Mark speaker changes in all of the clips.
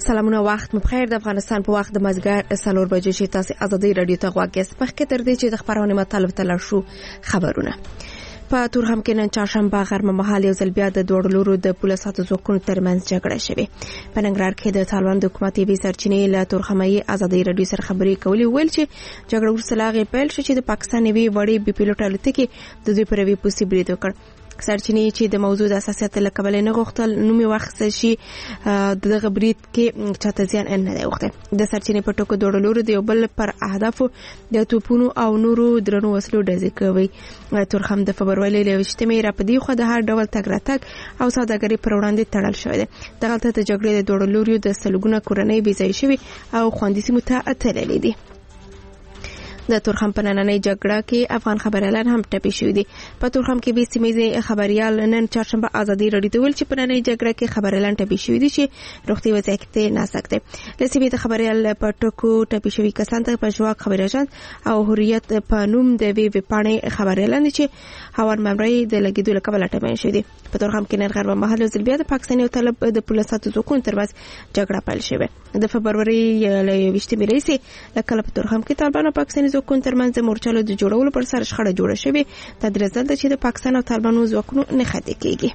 Speaker 1: سلامونه وخت مبخیر د افغانستان په وخت د مازیګر 4 بجې چې تاسو ازادي رادیو ته غواړئ مخکې تر دې چې د خبرونې مطلب تل شو خبرونه په تورخم کې نن چهارشنبه غرمه مهال یو ځل بیا د دوړ لورو د پولیسو ځواکونو ترمنځ جګړه شوه په ننګرهار کې د طالبان د حکومتي وی سرچینې له تورخمي ازادي رادیو سره خبرې کولې ویل چې جګړه ورسره لاغې پیل شو چې د پاکستان وی وړي بي پیلوټ الوتکې د دوی پر وی پوسی برید وکړ سرچینې چې د موضوع د اساسیت له کبل نه غوښتل نومي وخت شي دغه برید کې چاته ځان نه دی وخته د سرچینې په ټکو دوړلور دی یو بل پر اهداف د توپونو او نورو درنو وسلو ډزې کوي تورخم د فبرवरी له 28 را پدې خو د هر ډول تګ راتګ او سوداګري پر وړاندې تړل شوی دی دغه ته د جګړې د دوړلورو د سلګونه کورنۍ بيځای شوی او خوندې سیمه ته اتللې دي د تورخم په نننۍ جګړه کې افغان خبريالان هم ټپي شوي دي په تورخم کې به سیمې خبريال نن چهارشنبه ازادي رادیو ته ویل چې په نننۍ جګړه کې خبريالان ټپي شوي دي چې روغتي وضعیت نه سکته لسیمې د خبريال په ټکو ټپي شوي کسان ته په جواک خبريالان او حریت په نوم د وی پاڼې خبريالان چې هوان ممرې د لګیدو لپاره ټپي شوي دي په تورخم کې نن غرمه مهال ځل بیا د پاکستاني او طالب د پولیسو ځواکونو ترمنځ جګړه پیل شوه د فبرवरी له 28 لکه په تورخم کې طالبان او پاکستاني ځواکونو ترمنځ مورچلو د جوړولو پر سر شخړه جوړه شوې د درزل چې د پاکستان او طالبانو ځواکونو نه خته کېږي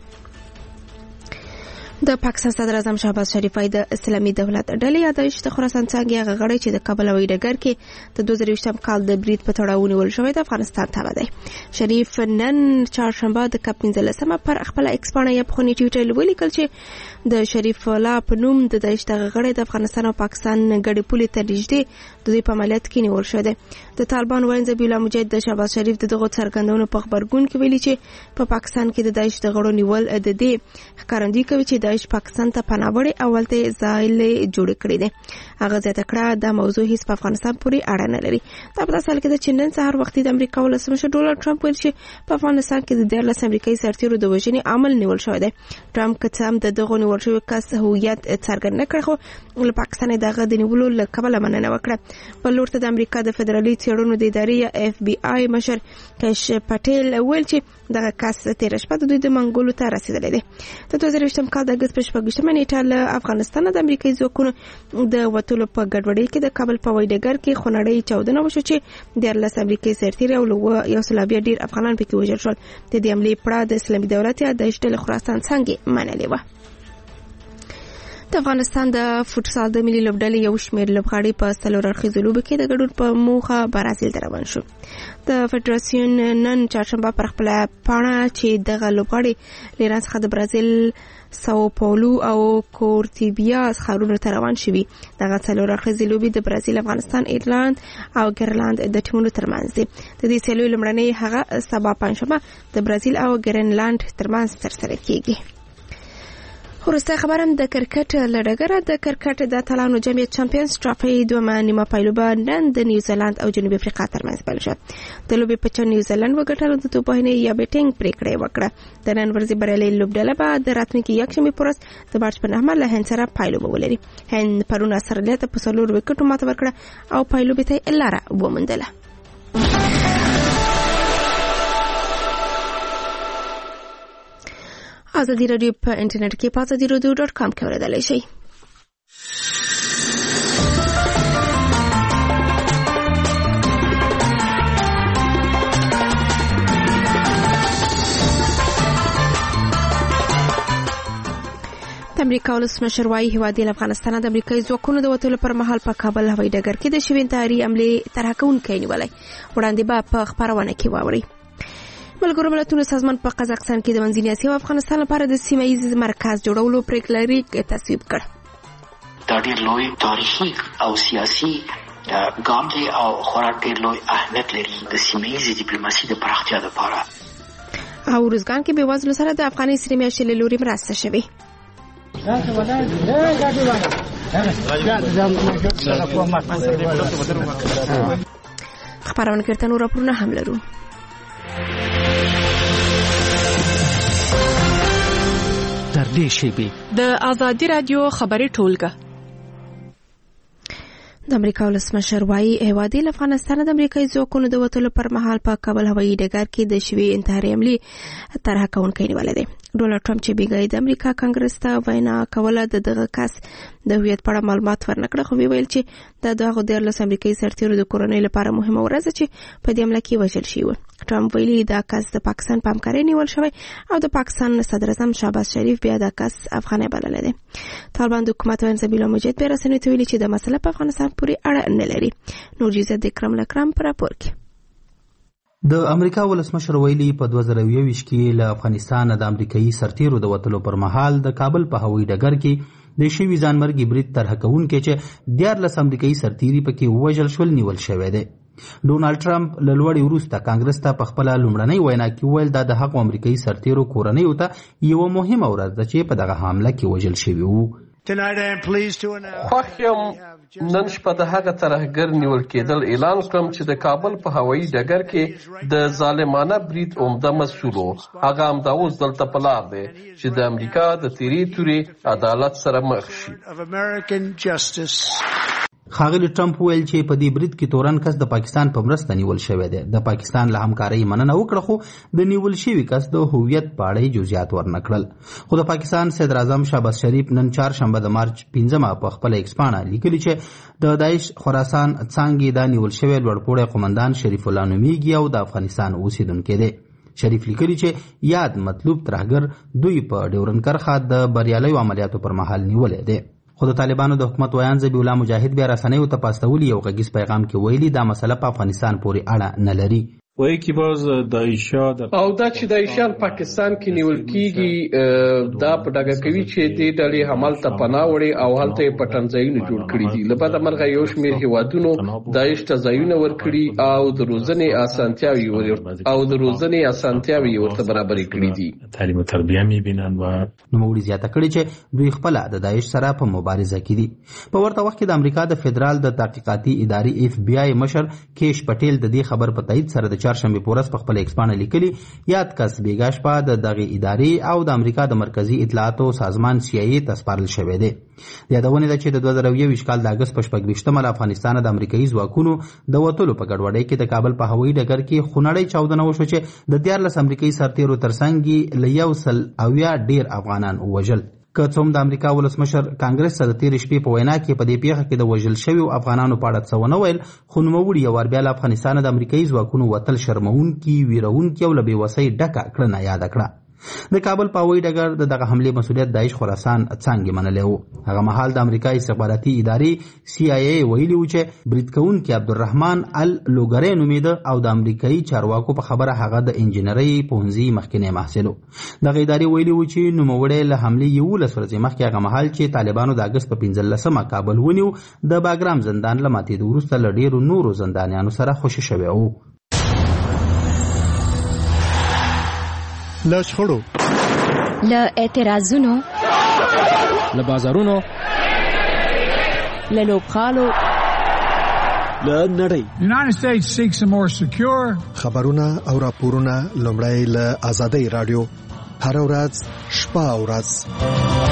Speaker 1: د پاکستان صدر اعظم شهباز شریف د اسلامي دولت ډلې یادایش د خراسان څنګه غړي چې د کابل او ډګر کې د 2020 کال د برید په تړاو نیول شوی د افغانستان ته دی شریف نن چهارشنبه د کپ 15 پر خپل ایکسپانه یا په ټویټر ولیکل چې د شریف الله په نوم د دایښت غړي د افغانستان او پاکستان ګډي پولې ته نږدې د دوی په عملیات کې نیول شوی دی د طالبان وینځ بیلا مجاهد د شهباز شریف دغه څرګندونو په خبرګون کې ویلي چې په پاکستان کې د دایښت غړو نیول د دې ښکارندوی کوي چې دایښت پاکستان ته پناوړي اولته ځایل جوړ کړی دی هغه ځکه کړه د موضوع هیڅ په افغانستان پورې اړه نه لري دا په اصل کې د چینن سهار وختي د امریکا ولسمشر ډونالد ټرمپ ویل چې په افغانستان کې د 13 امریکایي سرتیرو د وژنې عمل نیول شوی دی ټرمپ کڅام دغه نیول شوی کس هویت څرګند نه کړ خو له پاکستان دغه د نیولو لکبل مننه وکړه په لور ته د امریکا د فدرالي څېړنو د ادارې اف بي آی مشر کش پټیل ویل چې دغه کس تیر شپه د دوی د منګولو ته رسیدلی دی د 2020 کال د اگست په 15 نیټه له افغانستان د امریکایي ځواکونو د وټولو په ګډوډۍ کې د کابل په وایډګر کې خونړۍ چاودنه وشو چې د 13 امریکایي سرتیري او یو سلابیا ډیر افغانان پکې وژل شول د دې حملې پړه د اسلامي دولت یا د اشتل خراسان څنګه منلې و د افغانستان د فوتسال د ملي لوبډلې یو شمېر لوبغاړي په څلور اړخیزو لوبو کې د ګډون په موخه برازیل ته روان شو د فدراسیون نن چهارشنبه پر خپل پاڼه چې دغه لوبغاړي لیران څخه د برازیل ساو پاولو او کورتیبیا ښارونو ته روان شوي دغه څلور اړخیزې لوبې د برازیل افغانستان ایرلند او ګرلند د ټیمونو ترمنځ دي د دې سیالیو لومړنۍ هغه سبا پنځشنبه د برازیل او ګرینلند ترمنځ ترسره کیږي ورسته خبرم د کرکټ لړګره د کرکټ د اتلانو جمعیت چمپیونز ټرافي دوه نیمه پایلوبه نن د نیوزیلند او جنوبي افریقا ترمنځ پیل شو د لوبې په چن نیوزیلند وګټلو د توپاهنې یا بیټینګ پریکړه وکړه د نن ورځې بریالي لوبډله به د راتلونکي یکشنبه پورس د مارچ په 9 له هند سره پایلوبه ولري هند پرون استرالیا ته په څلور وکټو ماته ورکړه او پایلوبې ته لاره وموندله ازادي رادیو په انټرنیټ کې pazadirodu.com کې اوریدلای شئ. د امریکا ولسمشر وايي هیواد د افغانستان د امریکایي ځواکونو د وټولو پر مهال په کابل هوایي ډګر کې د شوین تحریری عملې طرح کوونکی نیولای وړاندې به په خبرونه کې واوري. ملګرو ملتونو سازمان په قزاقستان کې د منځنۍ اسیا او افغانستان لپاره د سیمه‌ایز مرکز جوړولو پریکړه لري تصویب کړ.
Speaker 2: دا ډېر لوی تاریخي او سیاسي ګام دی او خورا ډېر لوی اهمیت لري د سیمه‌ایز ډیپلوماسي د پراختیا لپاره.
Speaker 1: او روزګان کې به وزلو سره د افغاني سیمې شل لوري مرسته شوي. خبرونه کړه نور راپورونه هم لرو.
Speaker 3: در دې شیبې
Speaker 4: د ازادي رادیو خبري ټولګه
Speaker 1: د د امریکا ولسمشر وايي هیواد له افغانستان د امریکایي ځواکونو د وتلو پر مهال په کابل هوایي ډګر کې د شوي انتحاري حملې طرحه کوونکی نیولی دی. ډونالډ ټرمپ چې بیګای د امریکا کانګرس ته وینا کوله د دغه کس د هویت په اړه معلومات ورنکړه، خو ویل چې د دغه 14 امریکایي سرتیرو د کورنۍ لپاره مهمه ورځ چې په دې حمله کې وژل شوی و. ټرمپ ویلي دا کس د پاکستان په همکارۍ نیول شوی او د پاکستان صدر اعظم شهباز شریف بیا دا کس افغاني بللی دی. طالبان د حکومت وین سبیل مجید به رسنیو ته ویلي چې د مسله په افغانستان پورې اړه نه لري. نور جزئیات د اکرام الاکرام پر راپور کې.
Speaker 4: د امریکا ولسمشر ویلي په 2021 کې له افغانستان د امریکایي سرتیرو د وتلو پر مهال د کابل په هوایي ډګر کې د شوي ځانمرګي برید طرحه کوونکی چې 14 امریکایي سرتیري پکې وژل شول نیول شوی دی. ډونالډ ټرمپ له لوړې وروسته کانګرس ته په خپله لومړنۍ وینا کې ویل دا د هغو امریکایي سرتیرو کورنیو ته یوه مهمه ورځ ده چې په دغه حمله کې وژل شوي وو.
Speaker 5: خوښ یم نن شپه د هغه ترهګر نیول کېدل اعلان کړم چې د کابل په هوایي ډګر کې د ظالمانه برید عمده مسؤل و. هغه همدا اوس دلته په لار دی چې د امریکا د تیرې تورې عدالت سره مخ شي.
Speaker 4: ښاغلي ټرمپ ویل چې په دې برید کې تورن کس د پاکستان په مرسته نیول شوی دی. د پاکستان له همکارۍ مننه وکړه خو د نیول شوي کس د هویت په اړه جزئیات ورنکړل. خو د پاکستان صدر اعظم شهباز شریف نن چهارشنبه د مارچ 15 په خپله ایکس پاڼه لیکلي چې د داعش خراسان څانګې دا نیول شوی لوړپوړی قومندان شریف الله نومیږي او د افغانستان اوسیدونکی دی. شریف لیکلي چې یاد مطلوب ترهګر دوی په ډیورن کرښه د بریالیو عملیاتو پر مهال نیولی دی. خو د طالبانو د حکومت ویان ذبیح الله مجاهد بیا رسنیو ته په استولي یو غږیز پیغام کې ویلي دا مسله په افغانستان پورې اړه نه لري.
Speaker 6: وایي چې باز داعشیان
Speaker 5: او دا چې داعشیان پاکستان کې نیول کیږي دا په ډاګه کوي چې دې ډلې همالته پناه وړي او هلته یې پټنځایونه جوړ کړي دي. له بده مرغه یو شمېر هیوادونو داعش ته ځایونه ورکړي او د روزنې اسانتیاوې ورته برابرې کړي دي.
Speaker 6: تعلیم و تربیه میبینن و
Speaker 4: نوموړي زیاته کړي چې دوی خپله د داعش سره په مبارزه کې دي. په ورته وخت کې د امریکا د فدرال د تحقیقاتي ادارې FBI مشر کیش پټیل د دې خبر په تایید سره د چهارشنبې په ورځ په خپله ایکس پاڼه لیکلي یاد کس بیګا شپه د دغې ادارې او د امریکا د مرکزي اطلاعاتو سازمان CIA ته سپارل شوی دی. د یادونې ده چې د 2021 کال د اګست په 26 له افغانستانه د امریکایي ځواکونو د وتلو په ګډوډۍ کې د کابل په هوایي ډګر کې خونړۍ چاودنه وشوه چې د 14 امریکایي سرتیرو ترڅنګ له 100 ډیر افغانان ووژل. که څوم د امریکا ولسمشر کانګرس ته د تېرې شپې په وینا کې په دې پیښه کې د وژل شویو افغانانو په اړه څه ونه ویل، خو نوموړي یو وار بیا له افغانستانه د امریکایي ځواکونو وتل شرموونکي، ویرونکي او له بېوسۍ ډکه کړنه یاده کړه. د کابل په هوایي ډګر د دغه حملې مسؤلیت داعش خراسان څانګې منلی و. هغه مهال د امریکا استخباراتي ادارې CIA ویلي و چې برید کوونکي عبدالرحمن اللوګری نومېده او د امریکایي چارواکو په خبره هغه د انجینرۍ پوهنځي مخکینی محصل و. دغه ادارې ویلي و چې نوموړی له حملې 11 ورځې مخکې هغه مهال چې طالبانو د اګست په 15 کابل ونیو د باګرام زندان له ماتېدو وروسته له ډېرو نورو زندانیانو سره خوشي شوی و.
Speaker 7: له شخړو،
Speaker 8: له اعتراضونو،
Speaker 3: له بازارونو،
Speaker 8: له لوبغالو،
Speaker 7: له نړۍ
Speaker 9: United States seeks a more secure
Speaker 7: خبرونه او راپورونه لومړی له آزادۍ رادیو هر ورځ شپه او ورځ.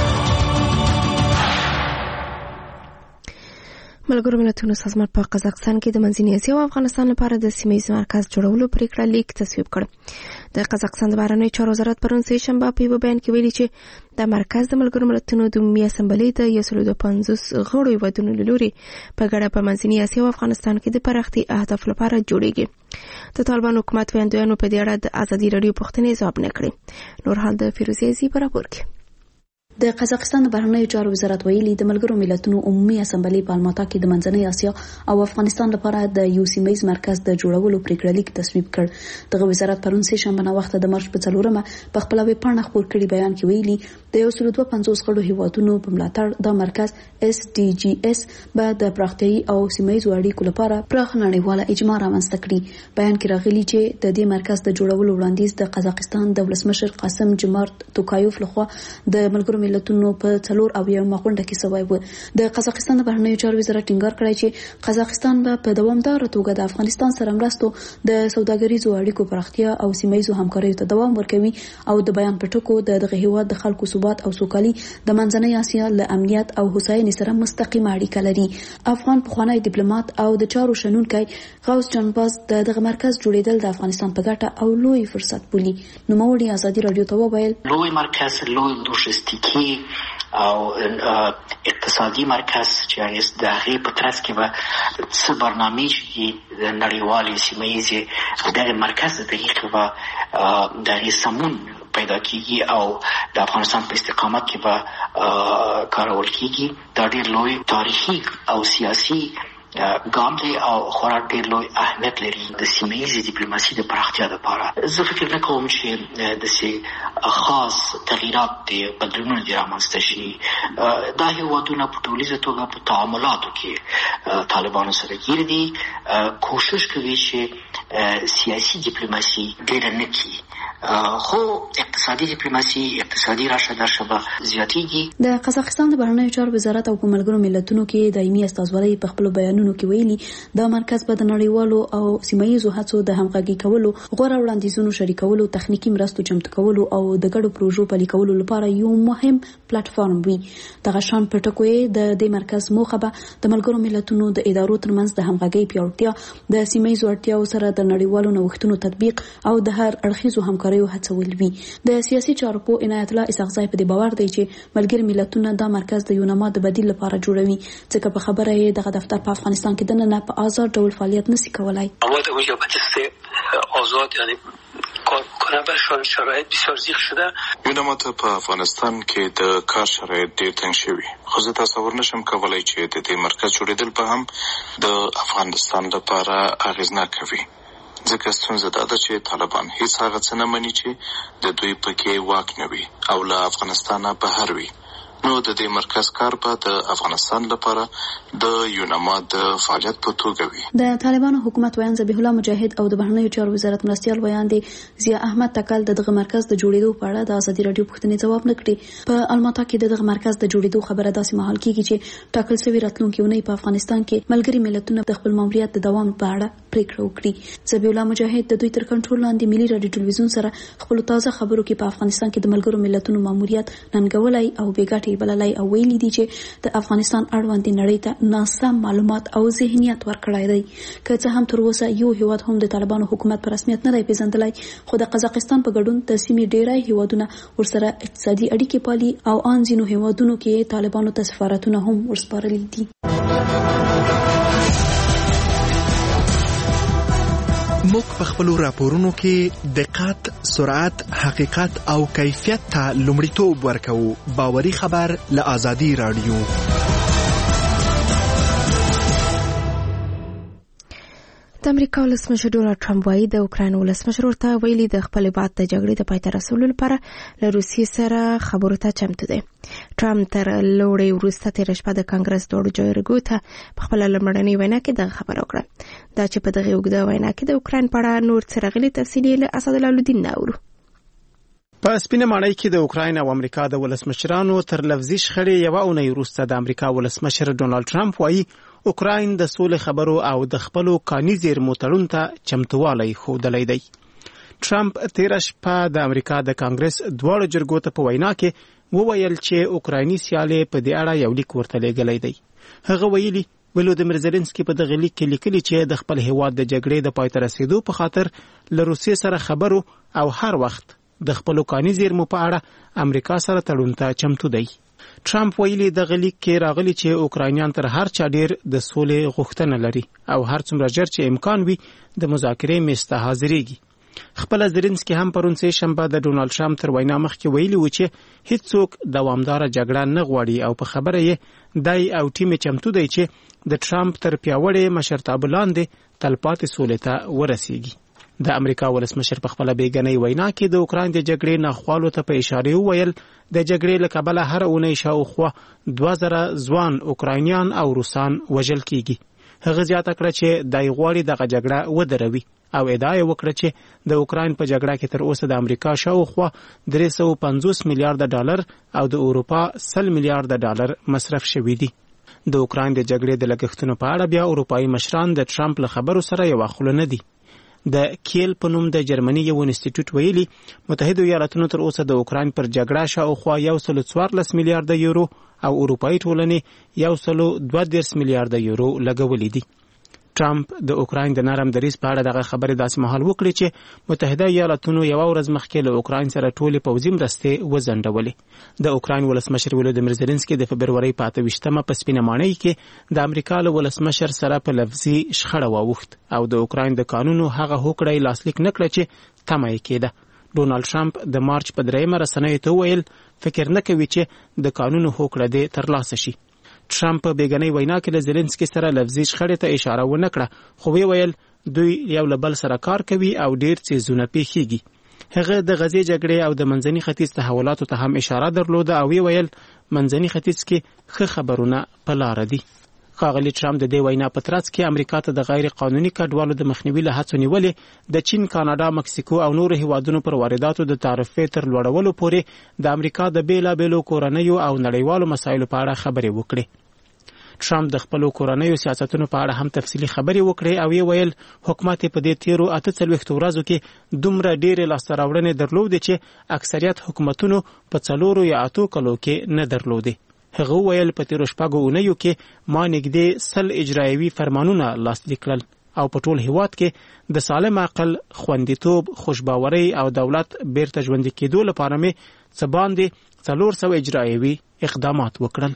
Speaker 1: ملګرو ملتونو سازمان په قزاقستان کې د منځنۍ اسیا او افغانستان لپاره د سیمه‌ییز مرکز جوړولو پریکړه لیک تصویب کړ. د قزاقستان د بهرنیو چارو وزارت پرون سه شنبه په یو بیان کې ویلي چې د مرکز د ملګرو ملتونو د عمومي اسمبلۍ د 150 غړو هیوادونو له لوري په ګډه په منځنۍ اسیا او افغانستان کې د پراختیا اهداف لپاره جوړیږي. د طالبان حکومت ویاندویانو په دې اړه د ازادي رادیو پوښتنې ځواب نه کړې. نور حال د فیروزي عزیزي په راپور کې.
Speaker 10: د قزاقستان د بهرنیو چارو وزارت ویلي د ملګرو ملتونو عمومي اسمبلۍ په الماتا کې د منځنۍ اسیا او افغانستان لپاره د یو سیمه‌ییز مرکز د جوړولو پریکړه لیک تصویب کړ. دغه وزارت پرون سه شنبه نه وخت د مارچ په 4 په خپل ویب پاڼه خپور کړي بیان کې ویلي د 152 غړو هیوادونو په ملاتړ د مرکز SDGs به د پراختیايي او سیمه‌ییز اړیکو لپاره پراخ نړیواله اجماع رامنځته کړي. بیان کې راغلي چې د دې مرکز د جوړولو وړاندیز د قزاقستان د ولسمشر قاسم جمارت توکایوف لخوا د ملګرو ملتونو په 4 او یو مغونډه کې سوی و. د قزاقستان د بهرنیو چارو وزارت ټینګار کړی چې قزاقستان به په دوامدار توګه د افغانستان سره مرستو د سوداګریزو اړیکو پراختیا او سیمایي همکاریو ته دوام ورکوي او د بیان پټکو دغه هیواد د خلکو ثبات او سوکالي د منځنۍ اسیا له امنیت او هوساینې سره مستقیمه اړیکه لري. افغان پخوانی ډیپلوماټ او د چارو شنونکی غوث جانباز دغه مرکز جوړیدل د افغانستان په ګټه او لوی فرصت بولي. نوموړي ازادي رادیو ته وویل
Speaker 2: لوی مرکز لوی لوجستیکي او اقتصادي مرکز چې د هغې په ترڅ کې به څه برنامې چې د نړیوالې سیمه دغه مرکز د دقیق به د هغې سمون پیدا کیږي او د افغانستان په استقامت کې به کارول کیږي. دا ډېر لوی تاریخي او سیاسي ګام دی او خورا ډېر لوی اهمیت لري د سیمه ډیپلوماسي د پراختیا لپاره. زه فکر نه کوم چې داسې خاص تغییرات دي بدلونونه دي رامنځته شي. دا هیوادونه په ټولیزه توګه په تعاملاتو کې طالبانو سره ګیر دي، کوشش کوي چې سیاسي ډیپلوماسي ډېره نه کړي، خو اقتصادي ډیپلوماسي اقتصادي راشه درشه به زیاتېږي.
Speaker 10: د قزاقستان د بهرنیو چارو وزارت او په ملګرو ملتونو کې دایمي استازولۍ په خپل بیانونو کې ویلي دا مرکز به د نړیوالو او سیمایي هڅو د همغږي کولو، غوره وړاندیزونو شریکولو، تخنیکی مرستو چمتو کولو او د ګډو پروژو پلي کولو لپاره یو مهم پلیټ فارم وي. دغه شان پټکوي د دې مرکز موخه به د ملګرو ملتونو د ادارو ترمنځ د همغږي پیاوړتیا، د سیمایي اړتیاو سره د نړیوالو نوښتونو تطبیق او د هر اړخیزو همکاریو هڅول وي. د سیاسي چارو په عنایت الله اسحاقزی په دې باور دی چې ملګري ملتونه دا مرکز د یونما د بدیل لپاره جوړوي، ځکه په خبره یې دغه دفتر په افغانستان کې دننه په آزاد ډول فعالیت نشي کولای.
Speaker 11: مواد اونجا بحث آزاد یعنی کار کنه برشان شرایط بسیار زیغ شده.
Speaker 12: یونما ته په افغانستان کې د کار شرایط ډېر تنګ شوي، خو زه تصور نشم کولای چې د دې مرکز جوړېدل به هم د افغانستان لپاره اغېزناک وي، ځکه ستونزه دا ده چې طالبان هیڅ هغه څه نه مني چې د دوی پکې واک نه وي او له افغانستانه بهر وي. نو د دې مرکز کار به د افغانستان لپاره د یونما د فعالیت په توګه وي.
Speaker 10: د طالبانو حکومت ویان ذبیح الله مجاهد او د بهرنیو چارو وزارت مرستیال ویان دي ضیا احمد تکل دغه مرکز د جوړېدو په اړه د ازادي رادیو پوښتنې ځواب نه کړي. په الماتا کې دغه مرکز د جوړېدو خبره داسې مهال کیږي چې ټاکل شوی راتلونکي اونۍ په افغانستان کې ملګري ملتونه د خپل ماموریت د دوام په اړه پریکړه وکړي. ذبیح الله مجاهد د دوی تر کنټرول لاندې ملي رادیو ټلویزیون سره خپل تازه خبرو کې په افغانستان کې د ملګرو ملتونو ماموریت ننګولای او بیګاټي بللای او ویلي دي چې د افغانستان اړوند نړۍ ته ناسم معلومات او ذهنیت ورکړای دی. که څه هم تر اوسه یو هیواد هم د طالبانو حکومت په رسمیت نه دی پیژندلی، خو د قزاقستان په ګډون د سیمې ډیری هیوادونه ورسره اقتصادي اړیکې پالي او ان ځینو هیوادونو کې طالبانو ته سفارتونه هم ورسپارلي دي.
Speaker 7: موږ په خپلو راپورونو کې دقت، سرعت، حقیقت او کیفیت ته لومړیتوب ورکوو. باوري خبر له ازادي رادیو.
Speaker 1: د امریکا ولسمشر ډونالډ ټرمپ وایي د اوکراین ولسمشر ورته ویلي د خپل هیواد د جګړې د پای ته رسولو لپاره له روسیې سره خبرو ته چمتو دی. ټرمپ تر لوړې وروسته تېره شپه د کانګرس دواړو جرګو ته په خپله لومړنۍ وینا کې دغه خبره وکړه. دا چې په دغه اوږده وینا کې د اوکراین په اړه نور څه راغلي تفصیل یې له اسدالله الدین نه اورو.
Speaker 13: په سپینه ماڼۍ کې د اوکراین او امریکا د ولسمشرانو تر لفظي شخړې یوه اونۍ وروسته د امریکا ولسمشر ډونالډ ټرمپ وایي اوکراین د سولې خبرو او د خپلو کاني زیرمو تړون ته چمتووالی ښودلی دی. ټرمپ تېره شپه د امریکا د کانګرس دواړو جرګو ته په وینا کې وویل چې اوکرایني سیالې په دې اړه یو لیک ورته لیږلی دی. هغه ویلي ولودیمیر زیلنسکي په دغه لیک کې لیکلي چې د خپل هیواد د جګړې د پای ته رسېدو په خاطر له روسیې سره خبرو او هر وخت د خپلو کاني زیرمو په اړه امریکا سره تړون ته چمتو دی. ټرمپ ویلي دغه لیک کې راغلي چې اوکراینیان تر هر چا ډیر د سولې غوښتنه لري او هر څومره ژر چې امکان وي د مذاکرې میز ته حاضرېږي. خپله زیلنسکي هم پرون سه شنبه د ډونالډ ټرمپ تر وینا مخکې ویلي و چې هیڅوک دوامداره جګړه نه غواړي او په خبره یې دی او ټیم چمتو دی چې د ټرمپ تر پیاوړې مشرتابه لاندې تلپاتې سولې ته ورسیږي. د امریکا ولسمشر په خپله بیګنۍ وینا کې د اوکراین د جګړې ناخوالو ته په اشارې وویل د جګړې له کبله هر اونۍ شاوخوا 2000 ځوان اوکراینیان او روسان وژل کیږي. هغه زیاته کړه چې دای غواړي دغه جګړه ودروي او ادعا وکړه چې د اوکراین په جګړه کې تر اوسه د امریکا شاوخوا 350 میلیارډ ډالر او د اروپا 100 میلیارډ ډالر مصرف شوي دي. د اوکراین د جګړې د لګښتونو په اړه بیا اروپایي مشران د ټرمپ له خبرو سره یو خله نه دي. د کیل په نوم د جرمني یو انسټیټیوټ ویلي متحده ایالاتونو تر اوسه د اوکراین پر جګړه شاوخوا 114 میلیارډ یورو او اروپایي ټولنې 132 میلیارډ یورو لګولې دي. ټرمپ د اوکراین د نرم دریځ په اړه دغه خبرې داسې مهال وکړي چې متحده ایالاتونو یو ورځ مخکې له اوکراین سره ټولې پوځي مرستې وځنډولې. د اوکراین ولسمشر ولودیمیر زيلنسکي د فبروري 28مه په سپینه ماڼۍ کې د امریکا له ولسمشر سره په لفظي شخړه واوښت او د اوکراین د قانونو هغه هوکړه لاسلیک نکړه چې تمه یې کېده. ډونالد ټرمپ د مارچ په 3مه رسنیو ته ویل فکر نه کوي چې د قانونو هوکړه دې ترلاسه شي. ټرمپ په بیګنۍ وینا کې له زيلنسکي سره لفظي شخړې ته اشاره ونه کړه، خو ویل دوی یو له بل سره کار کوي او ډیر څیزونه پیښیږي. هغه د غزې جګړې او د منځني ختیځ تحولاتو ته هم اشاره درلوده او ویل منځني ختیځ کې ښه خبرونه په لار دي. ښاغلي ټرمپ د دې وینا په ترڅ کې امریکا ته د غیر قانوني کډوالو د مخنیوي له هڅو نیولې د چین، کاناډا، مکسیکو او نورو هیوادونو پر وارداتو د تعرفې تر لوړولو پورې د امریکا د بیلابیلو کورنیو او نړیوالو مسایلو په اړه خبرې وکړي. ټرمپ د خپل کورنیو سیاستونو په اړه هم تفصیلی خبرې وکړې او ویل حکومت په دې تیرو 48 ورځو کې دومره ډېرې لاسته راوړنې درلودې چې اکثریت حکومتونو په 4 یا 8 کلو کې نه درلودې. هغه ویل په تیرو 4 اونیو کې ما نږدې 100 اجرایوي فرمانونه لاسلیک کړل او په ټول هیواد کې د سالم عقل، خوندیتوب، خوشباوري او دولت بیرته ژوندي کېدو لپاره مې څه باندې 400 اجرایوي اقدامات وکړل.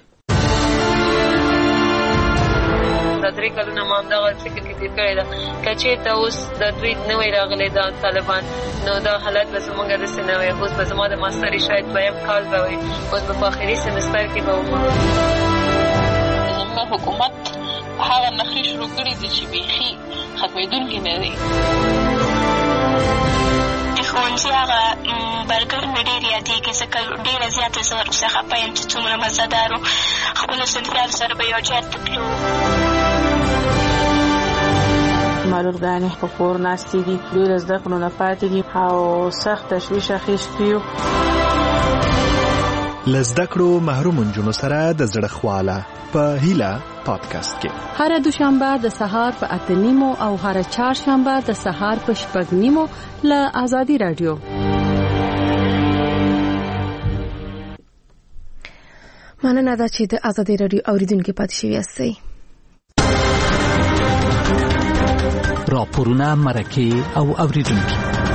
Speaker 14: درې کلونه ما همدغه فکر کې تېر کړی ده که چېرته اوس د دوی نه وی راغلی دا طالبان نو دا حالت به زمونږ داسې نه وی. اوس به زما د ماستري شاید 2م کال به وي، اوس به په آخري سمستر کې به وم.
Speaker 15: زموږ حکومت هغه نخرې شروع کړي دي چې بیخي ختمېدونکي نه دي.
Speaker 16: د ښوونځي هغه برګر مې ډېر یادېږي ځکه ډېره زیاته زه ورپسې خفه یم چې څومره مزهدار و. خپلو صنفیانو سره به یو ځای ته تلو.
Speaker 17: معلولګانې په کور ناستې دي، ډېر زده کړو نه پاتې دي او سخت تشویش اخیستي یو.
Speaker 7: له زده کړو محروم نجونو سره د زړه خواله په هیله پادکاسټ کې
Speaker 18: هر دوشنبه د سهار په 8:30 او هر چهارشنبه د سهار په 6:30 له آزادي رادیو.
Speaker 1: مننه ده چې د آزادي رادیو اوریدونکو پاتې شوي یاستئ.
Speaker 19: راپورونه، مرکې او اوریدونکو.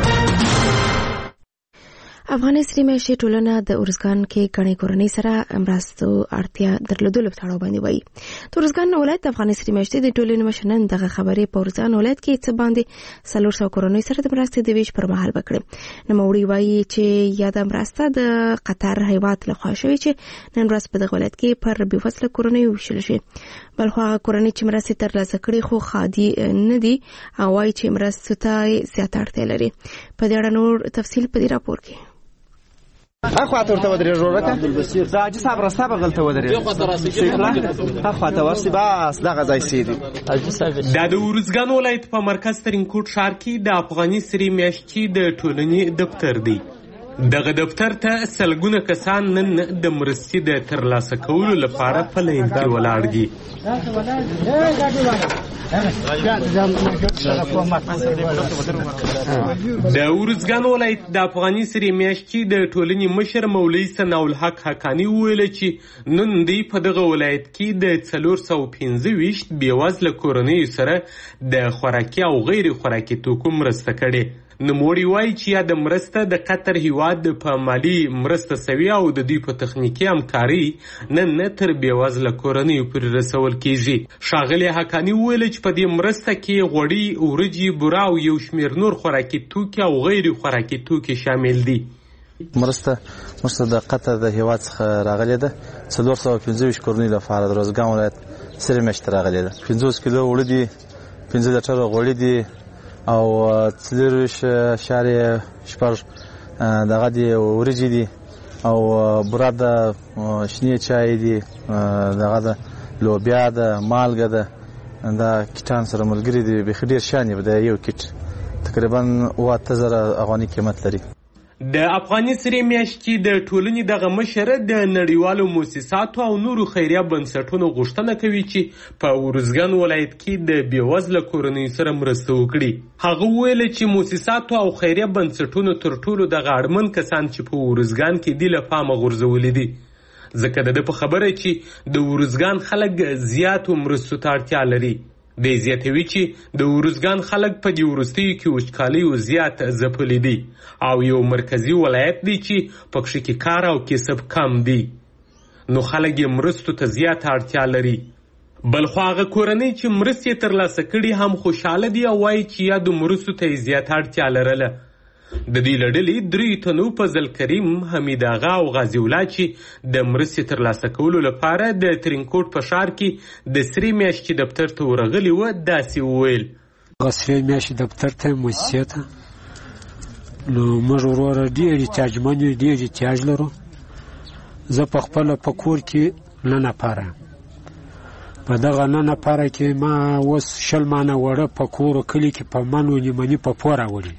Speaker 1: افغاني سري معیشتي ټولنه د ارزګان کې غني کورنۍ سره مرستو اړتیا درلودلو په تړاو باندې وایي. د ارزګان ولایت د افغاني سري معیشتي د ټولنې مشنن دغه خبرې په ارزګان ولایت کې څه باندې 400 کورنۍ سره د مرستې د ویش پر مهال وکړي. نوموړي وایي چې یاده مرسته د قطر هیواد له خوا شوې چې نن ورځ په دغه ولایت کې پر بې وسله کورنۍ ویشل شي. بل خو هغه کورنۍ چې مرستې ترلاسه کړي خو خادي نه دي او وایي چې مرستو ته زیاته اړتیا لري. په دې اړه نور تفصیل په دې راپور کې.
Speaker 20: اخواته ورته ودرې جوړه دا چې صبر صبر غلطه ودرې اخواته ورسي بس دغه ځای سیدي.
Speaker 21: دا د ارزګان ولایت په مرکز ترینکوټ ښار کې د افغاني سري معیشتي د ټولنې دفتر دی. دغه دفتر ته سلګونه کسان نن د مرستې د ترلاسه کولو لپاره په لاین کې ولاړ دي. د ارزګان ولایت د افغاني سري معیشتي د ټولنې مشر مولوي ثناء الحق حقانی وویل چې نن دوی په دغه ولایت کې د 425 بېوزله کورنیو سره د خوراکي او غیر خوراکي توکو مرسته کړې. نوموړي وایي چې یا د مرسته د قطر هیواد په مالی مرسته سوي او د دوی په تخنیکي همکاري نن نه تر بېوزله کورنیو پورې رسول کیږي. ښاغلي حقانی وویل چې په دې مرسته کې غوړي، وریجې، بوره او یو شمېر نور خوراکي توکي او غیر خوراکي توکي شامل دي.
Speaker 22: مرسته د قطر د هیواد څخه راغلې ده. 425 کورنیو لپاره د ارزګان ولایت سري معیشت راغلې ده. 50 کیلو وړه دي، 15 لیټره غوړي دي او 4.6 دغه دي وریجې دي او بوره د شنې چای دي، دغه د لوبیا د مالګه ده، دا کیټان سره ملګري دي. به ډیر شان دی د یو کیټ تقریبا 8000 افغاني قیمت لري.
Speaker 21: د افغاني سرې میاشتې د ټولنې دغه مشره د نړیوالو مؤسساتو او نورو خیریه بنسټونو غوښتنه کوي چې په ارزګان ولایت کې د بېوزله کورنیو سره مرسته وکړي. هغه وویل چې مؤسساتو او خیریه بنسټونو تر ټولو دغه اړمن کسان چې په ارزګان کې دي له پامه غورځولي دي، ځکه د ده په خبره چې د ارزګان خلک زیاتو مرستو ته اړتیا لري. دی زیاتوي چې د ارزګان خلک په دې وروستیو کې وچکالیو زیات ځپلي دي او یو مرکزي ولایت دی چې پکښې کې کار او کسب کم دی، نو خلک یې مرستو ته زیاته اړتیا لري. بل خو هغه کورنۍ چې مرستې ترلاسه کړي هم خوشحاله دي او وایي چې یادو مرستو ته یې زیاته اړتیا لرله. د دې له ډلې 3 تنو فضل کریم، حمید آغا او غازي الله چې د مرستې ترلاسه کولو لپاره د ترینکوټ په ښار کې د سرې میاشتې دفتر ته ورغلي وه، داسې وویل:
Speaker 5: هغه سرې میاشتې دفتر ته مؤسسې ته نو موږ وروره ډېر احتیاجمن یو، ډېر احتیاج لرو. زه په خپله په کور کې 9 نفره، په دغه 9 نفره کې ما اوس 20 مانه وړه په کور کلي کې په من و نیمني په پور راوړي.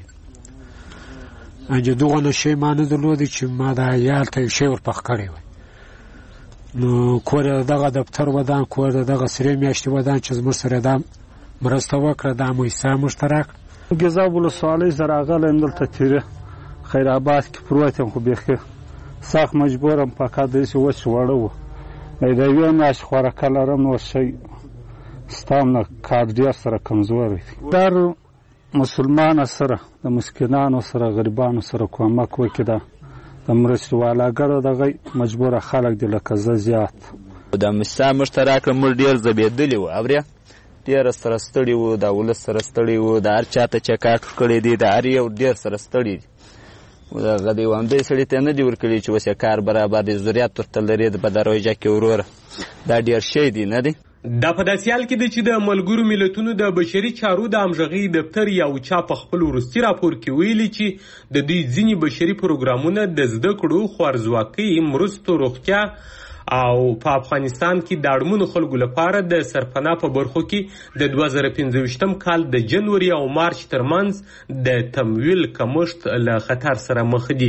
Speaker 5: انجه دغه نشي ما نه درلودی چې ما د عیال ته شی ورپخ کړی وای. نو کور دغه دفتر ودان، کور دغه سرې میاشتې ودان چې زموږ سره دا مرسته وکړه، دا مؤسسه مشترک.
Speaker 6: ګیزاب ولسوالۍ زه راغلی یم دلته تیره خیر آباد کې پروت یم، خو بیخي سخت مجبور یم. په کار داسې وچ واړه وو، د یوې میاشتې خوراکه لرم، نور شی ستا نه کار ډېر سره کمزوری دی. در مسلمان سره د مسکینانو سره غریبانو سره کومک وکړي، د مرستې والاګرو دغه مجبوره خلک دي لکه زه زیات.
Speaker 23: د مؤسسه مشترکه موږ ډېر ځبېدلي وو، اوریا ډېر سره ستړي وو، د ولس سره ستړي وو، د هر چا ته چکاټ کړی دی، د هر یو ډېر سره ستړي دي. دغه د یو همدې سړي ته نه دي ورکړي چې اوس یې کار برابر دی، ضرورت ورته لري په درویجه کې وروره، دا ډېر شی دی نه دی.
Speaker 21: دا په داسې حال کې دی چې د ملګرو ملتونو د بشري چارو د همغږۍ دفتر یو چا په خپل وروستي راپور کې ویلي چې د دوی ځینې بشري پروګرامونه د زده کړو، خوارځواکۍ، مرستو، روغتیا او په افغانستان کې د اړمنو خلکو لپاره د سرپناه په برخو کې د 2015 کال د جنوري او مارچ ترمنځ د تمویل کمښت له خطر سره مخ دي.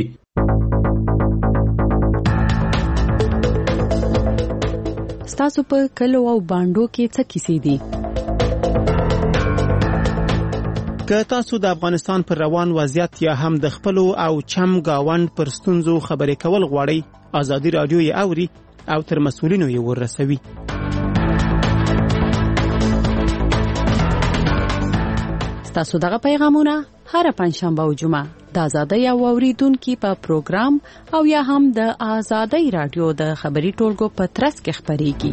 Speaker 18: ستاسو په کلو او باندو کې څه کیسې دي؟
Speaker 13: که تاسو د افغانستان پر روان وضعیت یا هم د خپل او چم گاوند پر ستونزو خبرې کول غواړئ، ازادي رادیو یې اوري او تر مسؤلینو یې ورسوي.
Speaker 18: ستاسو دغه پیغامونه هر پنځشنبه او جمعه د آزادۍ او اوریدونکو په پروګرام او یا هم د آزادۍ رادیو د خبري ټولګو په ترڅ کې خبريږي.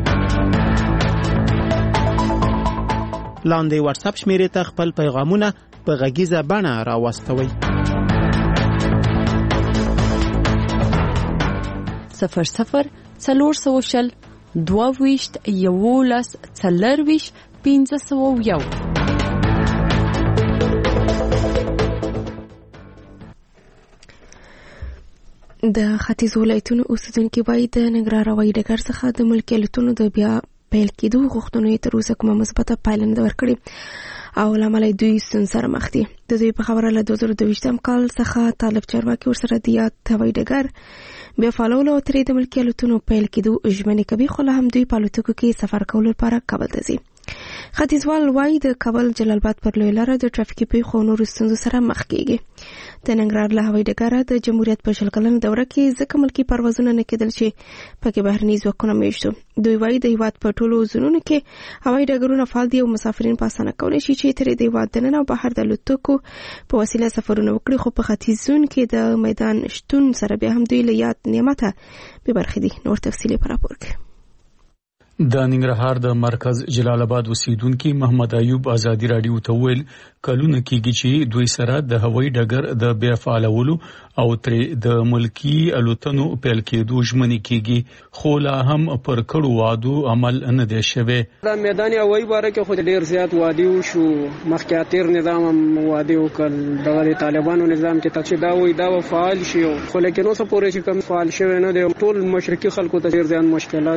Speaker 13: لاندې واتس اپ شمیرې ته خپل پیغامونه په غږیزه بڼه راوستوئ.
Speaker 18: 00 400 22 11 40 501.
Speaker 1: د ختیځ ولایتونو اوسیدونکي باید د ننګرهار هوایي ډګر څخه د ملکي الوتنو د بیا پیل کېدو غوښتنو یې تر اوسه کومه مثبته پایله نه ده ورکړې او له امله دوی ستونزو سره مخ دي. د دوی په خبره له 2022 کال څخه طالب چارواکي ورسره د یاد هوایي ډګر بیا فعالولو او ترې د ملکي الوتنو پیل کېدو ژمنې کوي، خو لا هم دوی په الوتکو کې سفر کولو لپاره کابل ته ځي. ختیځوال وایي د کابل جلال آباد پر لویه لاره د ټرافیکي پیښو او نورو ستونزو سره مخ کېږي. د ننګرهار له هوایي ډګره د جمهوریت په 20 کلنه دوره کې ځکه ملکي پروازونه نه کېدل چې پکې بهرني ځواکونه میشتو. دوی وایي د هیواد په ټولو زونونو کې هوایي ډګرونه فعال دي او مسافرین په اسانه کولی شي چې ترې د هیواد دننه او بهر د الوتکو په وسیله سفرونه وکړي، خو په ختیځ زون کې د میدان شتون سره بیا هم دوی له یاد نعمته بې برخې دي. نور تفصیلي په راپور کې.
Speaker 24: د ننګرهار د مرکز جلال آباد اوسیدونکي محمد ایوب ازادي رادیو ته ویل کلونه کېږي چې دوی سره د هوایي ډګر د بیا فعالولو او ترې د ملکی الوتنو پیل کېدو ژمنې کېږي، خو لا هم پر کړو وعدو عمل نه دی شوی.
Speaker 25: د میدان هوایي باره کې خو ډېر زیات وعدې وشو، مخکې اتیر نظام هم وعدې وکړل، دغه طالبانو نظام کې چې دا وایي دا به فعال شي، خو لیکن اوسه پورې چې کوم فعال شوی نه دی. ټول مشرقي خلکو ته ډېر زیات مشکلات دي.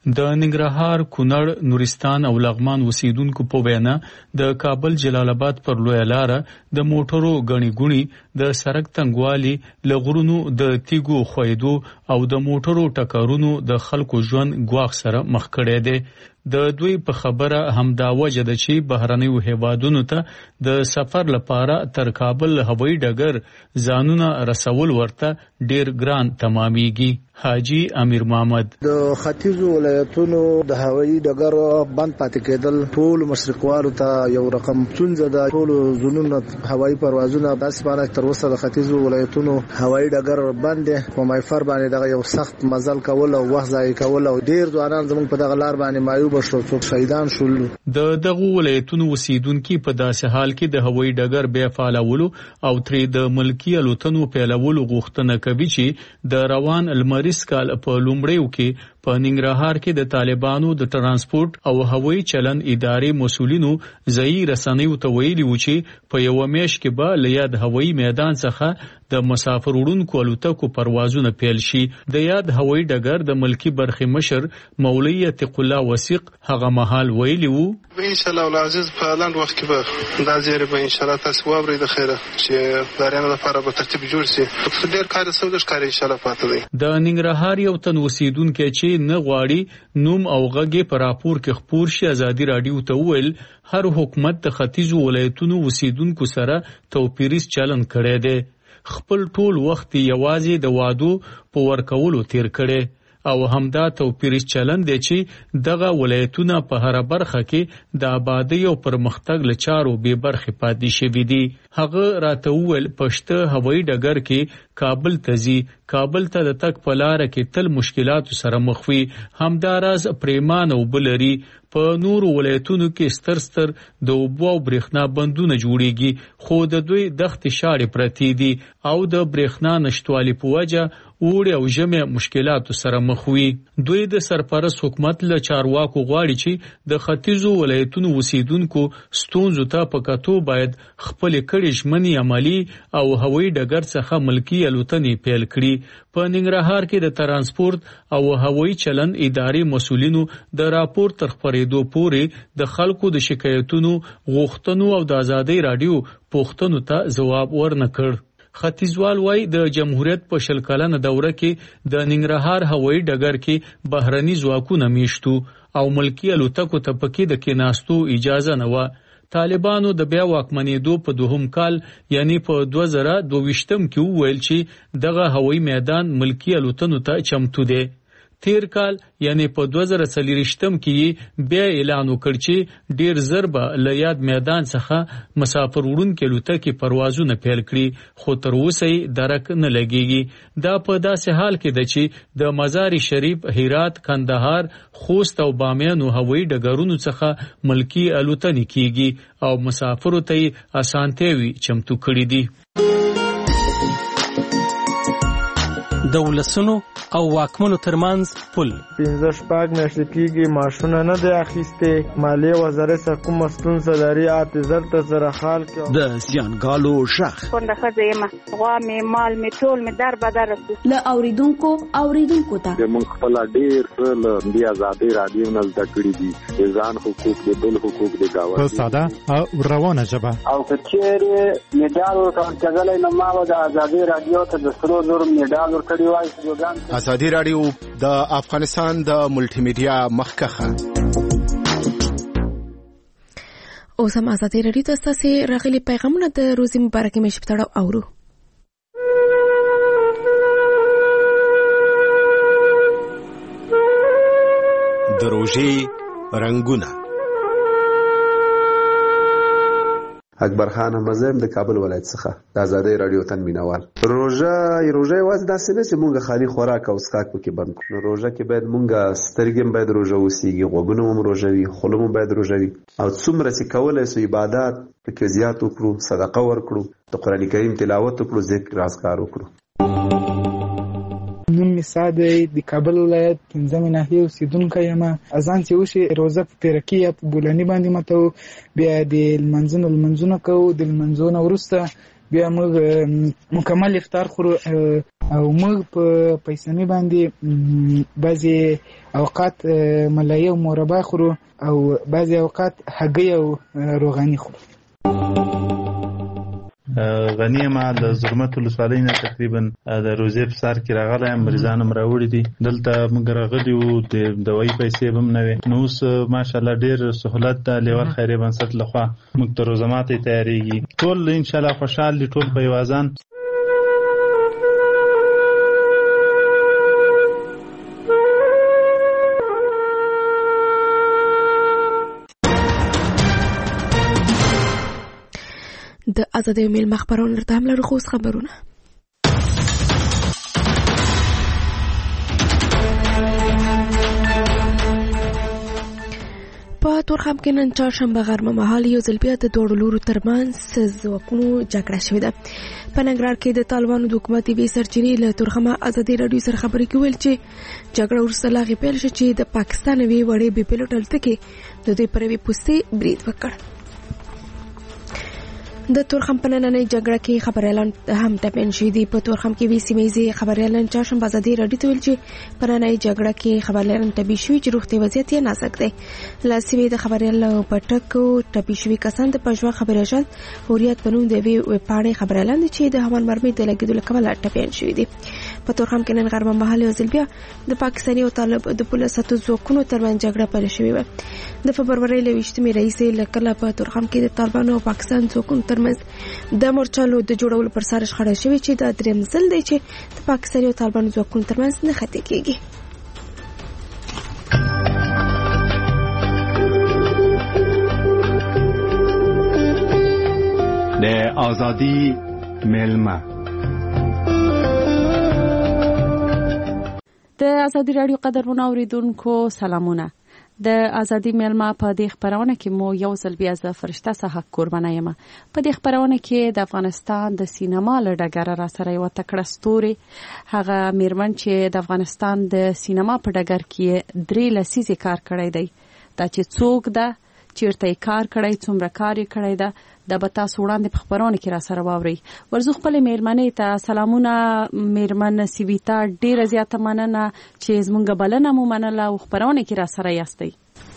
Speaker 24: د ننګرهار، کونړ، نورستان او لغمان اوسیدونکو په وینا د کابل جلال آباد پر لویه لاره د موټرو غنی ګونی د سړک تنګوالي لغړونو د تیګو خویدو او د موټرو ټکرونو د خلکو ژوند ګواښ سره مخ کړی دی. د دوی په خبره همدا وجه ده چې بهرنیو هیوادونو ته د سفر لپاره تر کابل هوایي ډګر ځانونه رسول ورته ډیر ګران تمامېږي. حاجی امیر محمد:
Speaker 2: د ختیځو ولایتونو د هوایي ډګر بند پاتې کېدل ټول مشرقوالو ته یو رقم ستونزه ده. ټول زونونه هوایي پروازونه داسې باندې تر اوسه د ختیځو ولایتونو هوایي ډګر بند دی. په مایفر باندې دغه یو سخت مزل کول او وخت ضایع کول او ډیر ځوانان زموږ په دغه لار باندې مایوب شو، څوک شهیدان شول.
Speaker 24: د دغه ولایتونو اوسیدونکو په داسې حال کې د هوایي ډګر بیا فعالولو او ترې د ملکی الوتنو پیلولو غوښتنه کوي چې د روان المریس کال په لومړیو کې په ننګرهار کې د طالبانو د ترانسپورت او هوایي چلن ادارې مسولینو ځایي رسنیو ته ویلي و چې په یو میاشت کې به له یاد هوایي میدان څخه د مسافر وړونکو الوتکو پروازونه پیل شي. د یاد هوایي ډګر د ملکی برخې مشر مولوی عتیق الله وثیق هغه مهال ویلي وو:
Speaker 3: ان شاء الله العزیز په لاند وخت کې به دا زیری به ان شاء الله تاسو واورئ د خیره چې دارانه لپاره به ترتیب جوړ شي. په ډیر کار سره د ښکار ان شاء الله پاتې دی. د
Speaker 24: ننګرهار یو تن اوسیدونکو چې نه غواړي نوم او غږ په راپور کې خپور شي ازادي رادیو ته ویل هر حکومت د ختیځو ولایتونو اوسیدونکو سره توپیریز چلن کړی دی. خپل ټول وخت یوازې د وادو په ورکولو تیر کړي او همدا توپیریز چلن دی چې دغه ولایتونه په هر برخه کې د آبادی او پرمختګ لچارو به برخه پاتې شوي دي. هغه راته وویل پښته هوایي ډګر کې کابل ته ځي، کابل ته د تک په لار کې تل مشکلات سره مخ وي. همداراز پریمان او بلري په نور ولایتونو کې ستر د اوبو او برېښنا بندونه جوړیږي، خو د دوی دښتې شاړې پرتې دي او د برېښنا نشټوالي په وجه اوړي او ژمي مشکلات سره مخ وي. دوی د سرپرست حکومت له چارواکو غواړي چې د ختیځو ولایتونو اوسیدونکو ستونزو ته په کتو باید خپل کړي ژمنې عملی او هوایي ډګر څخه ملکی الوتنې پیل کړي. په ننګرهار کې د ترانسپورت او هوایي چلن ادارې مسولینو د راپور تر خپرېدو پورې د خلکو د شکایتونو غوښتنو او د ازادۍ رادیو پوښتنو ته ځواب ورنکړ. ختیځوال وای د جمهوریت په 100 کلنه دوره کې د ننګرهار هوایي ډګر کې بهرني ځواکونه میشتو او ملکی الوتکو ته پکې د کېناستو اجازه نه و. طالبانو د بیا واکمنېدو په دوهم کال یعنی په 2022 کې وویل چې دغه هوایي میدان ملکی الوتنو ته چمتو دی. تیر کال یعنی په 2023 کې بیا اعلان وکړ چې ډیر زر به له یاد میدان څخه مسافر وړونکي الوتکې پروازونه پیل کړي، خو تر اوسه یې درک نه لګیږي. دا په داسې حال کې ده چې د مزار شریف، هرات، کندهار، خوست او بامیانو هوایي ډګرونو څخه ملکی الوتنې کیږي او مسافرو ته اسانتیاوي چمتو کړي دي.
Speaker 19: د ولسونو او واکمنو ترمنځ پل
Speaker 4: 15 میاشتې کېږي معاشونه نه دی اخیستې. مالیې وزارت څخه کومه ستونزه لري اعتذار ته زره خال کې
Speaker 19: د زیانګالو شخ
Speaker 8: کونډه ښځه یم، غوا مې مال مې ټول مې در بدر رسي.
Speaker 10: له اوریدونکو ته
Speaker 9: موږ خپل ډېر څه له دې ازادۍ رادیو نه زده کړي دي، د ځان حقوق د بل حقوق د گاونډي
Speaker 26: په ساده او روانه ژبه.
Speaker 9: او که چېرې میډال ورکول کېدلی نو ما به د ازادۍ رادیو ته د سرو زرو میډال ورکړی وای.
Speaker 7: ازادي رادیو د افغانستان د ملټي میډیا مخکخه.
Speaker 1: اوس هم ازادي رادیو ته ستاسو راغلي پیغامونه د روزي مبارکي مې شپږ اورو.
Speaker 7: د روژې رنگونه.
Speaker 27: اکبر خان مزم د کابل ولایت څخه د ازادۍ رادیو تن مینوال. روژه واز داسې نه چې مونږه خالي خوراک او اسکاک پکې بند کړو. روژه کې باید مونږه سترګې باید روژه وسیږي، غوږونه هم روژه وي، خوله هم باید روژه وي او څومره چې کولای سو عبادت پکې زیات وکړو، صدقه ورکړو، د قران کریم تلاوت وکړو، ذکر اذکار وکړو.
Speaker 25: نوم می ساده د کابل ولایت 15 ناحیه اوسیدونکی یم. اذان چې وشي روزه په پیرکی یا په بولانی باندې متو، بیا د منځونه کوو، د منځونه وروسته
Speaker 11: بیا موږ مکمل افطار خورو او موږ په پیسنی باندې بعضی اوقات ملایه او مربا خورو او بعضی اوقات هګۍ او روغاني خورو.
Speaker 12: غنی ما د زرمت ولسوالۍ نه تقریبا د روزې په سار کې راغلی یم، مریضان هم راوړي دي. دلته موږ راغلي وو، د دوایي پیسې به هم نه وې. نو اوس ماشاءالله ډېر سهولت د لیور خیریه بنسټ لخوا موږ ته روزه ماتې تیارېږي. ټول انشاءالله خوشحال دي، ټول په یو اذان.
Speaker 1: د آزادۍ میلمه خبرونه درته هم لرو، خو اوس خبرونه. په تورخم کې نن چهارشنبه غرمه مهال یو ځل بیا د دواړو لورو ترمنځ ځواکونو جګړه شوې ده. په ننګرهار کې د طالبانو د حکومت یوې سرچینې له تورخمه ازادي راډیو سره خبرې کې ویل چې جګړه وروسته لا غي پیل شو چې د پاکستان یوې وړې بې پیلوټ الوتکې د دوی پر یوې پوستې برید وکړ. د تورخم په نننۍ جګړه کې خبريالان هم ټپین شوي دي. په تورخم کې وی سیمېزي خبريالان چهارشنبه ازادي راډیو ته ویل چې په نننۍ جګړه کې خبريالان ټپي شوي چې روغتي وضعیت یې نازک دی. له سیمې د خبريالانو په ټکو ټپي شوي کسان د پژوا خبريالان هوریت په نوم د وی پاڼې خبريالان دي چې د هوان مرمۍ د لګیدو لپاره ټپین شوي دي. په تورخم کې نن غرمه مهال یو ځل بیا د پاکستاني او طالب د پولیسو ځواکونو ترمنځ جګړه پیل شوې و. د فبرورۍ له 20مې راهیسې لکه په تورخم کې د طالبانو او پاکستان ځواکونو ترمنځ د مورچلو د جوړولو پر سر شخړه شوې چې دا دریم ځل دی چې د پاکستاني او طالبانو ځواکونو ترمنځ نښتې کېږي.
Speaker 14: د آزادی میلمه
Speaker 18: د آزادي راډیو قدرمنو اوریدونکو سلامونه. د آزادي میلمه په دې خبرونه کې مو یو ځل بیا ز فرشته صحه قربانه یم. په دې خبرونه کې د افغانستان د سینما له ډګر را سره یو تکړه ستوري هغه میرمن چې د افغانستان د سینما په ډګر کې 3 لسیزې کار کړی دی. دا چې څوک ده، چیرته کار کړی، څومره کار کړی ده، د بتا سوړاندې په خبرونه کې را سره واوري. ورزو خپل میرمنې ته سلامونه. میرمن سیویتا ډیره زیاته مننه چې زمونږ بلنه مو منله او خبرونه کې را سره یاستئ.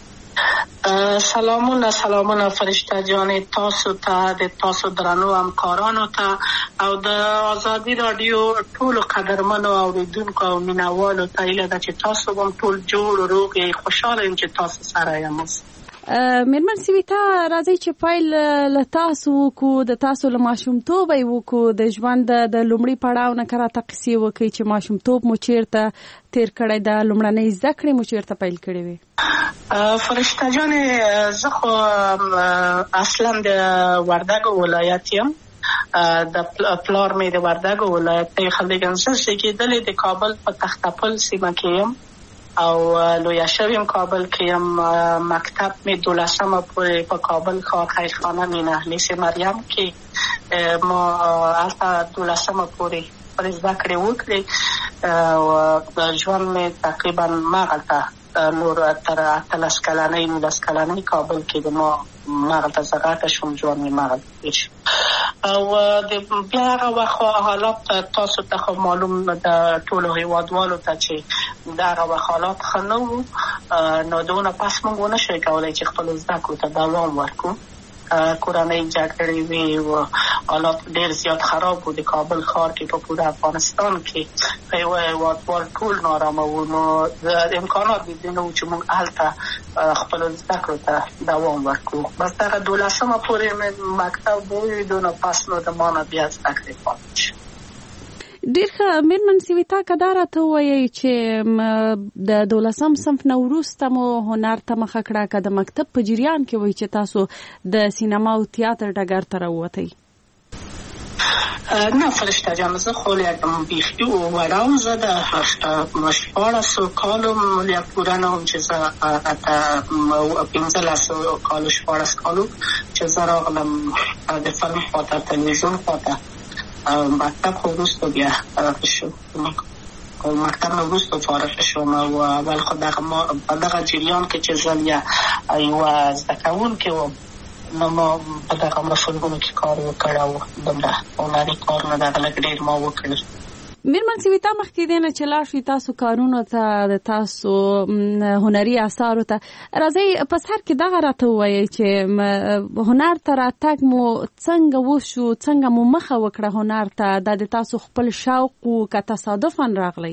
Speaker 15: سلامونه فرشته جان، تاسو ته د تاسو درنو همکارانو ته او د آزادي رادیو ټول قدرمنو اوریدونکو او مینوالو ته ایله ده چې تاسو هم ټول جوړ روغ خوشاله یم چې تاسو سره یم.
Speaker 18: میرمن سیویتا راځي چې پایل له تاسو کو د تاسو له ماشومتوب ای وکړو د ژوند د لومړي پړاو نه کراته قصې وکړي چې ماشومتوب مو چیرته تیر کړی، د لومړنۍ زده کړې مو چیرته پیل کړې وي؟
Speaker 15: فرشته جان، زه خو اصلا د وردګو ولایت یم. د پلار مې د وردګو ولایت ته خلګن سره کېدلې د کابل په تختپل سیمه کې یم او لویا شویم کابل کې یم. مکتب مې 12مه پورې په کابل ښار خیرخانه مینه لیسه مریم کې ما البته 12مه پورې پر زده کړې وکړې او ژوند مې تقریبا مغلطه نور تر 13 کلنۍ 19 کلنۍ کابل کې د ما مغلطه زغاته شوم، ژوند مې مغلطه شو او د بیا هغه وخت حالات تاسو ته خو معلوم د ټولو هیوادوالو ته چې دا هغه حالات ښه نه وو. نو دونه پس موږ ونه شوی کولی چې خپل زده کړو ته دوام ورکړو. کورنۍ جګړې وې او حالات ډېر زیات خراب وو د کابل ښار کې په پوره افغانستان کې. یو هیوادوال ټول نارامه وو، نو امکانات دې نه وو چې موږ هلته خپل زده کړو ته دوام ورکړو. بس دغه 12مه پورې مې مکتب وویدو، نو پس نو د ما نه بیا زده کړې پاتې شو.
Speaker 18: ډیر ښه. میرمن سیویتا که دا راته ووایئ چې د 12م صنف نه وروسته مو هنر ته مخه کړه، که د مکتب په جریان کې وایي چې تاسو د سینما او تیاتر ډګر ته راووتئ؟
Speaker 15: نه فرشته جان، زه خو یکم بیخي وړه وم. زه د 14 کالو مولیا پوره نه وم چې زه 15 کالو 14 کالو چې زه راغلم د فلم خواته، تلویزیون خواته. مکتب خو وروسته بیا فارغ شو، مکتب نه وروسته فارغ شوم او اول خو په دغه جریان کې چې زه یوه زده کوونکې وم نو ما په دغه مفهومونو کې کار وکړ او دومره هنري کارونه دغه لږ ډېر ما وکړل.
Speaker 18: میرمن سویتا مخکې دی نه چې لاړ شوي تاسو کارونو ته د تاسو هنري اثارو ته راځئ په سر کې دغه راته ووایئ چې هنر ته راتګ مو څنګه وشو، څنګه مو مخه وکړه هنر ته؟ دا د تاسو خپل شوق و که تصادفاً راغلی؟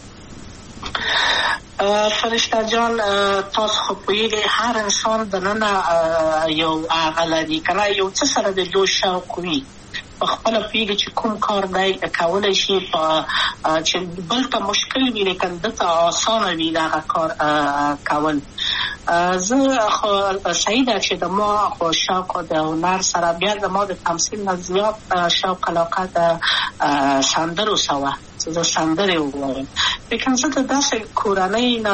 Speaker 15: فرشته جان تاسو خو پوهیږئ هر انسان دننه یو هغه لري که نه یو څه سره د جو شوق وي په خپله پوهېږي چې کوم کار دی کولی شي چې بل ته مشکل وي لیکن ده ته اسانه وي دغه کار کول. زه خو صحیح ده چې د ما خو شوق د هنر سره بیا د ما د تمثیل نه زیات شوق علاقه د سندرو سره وه چې زه سندرې ووایم. لیکن زه د داسې کورنۍ نه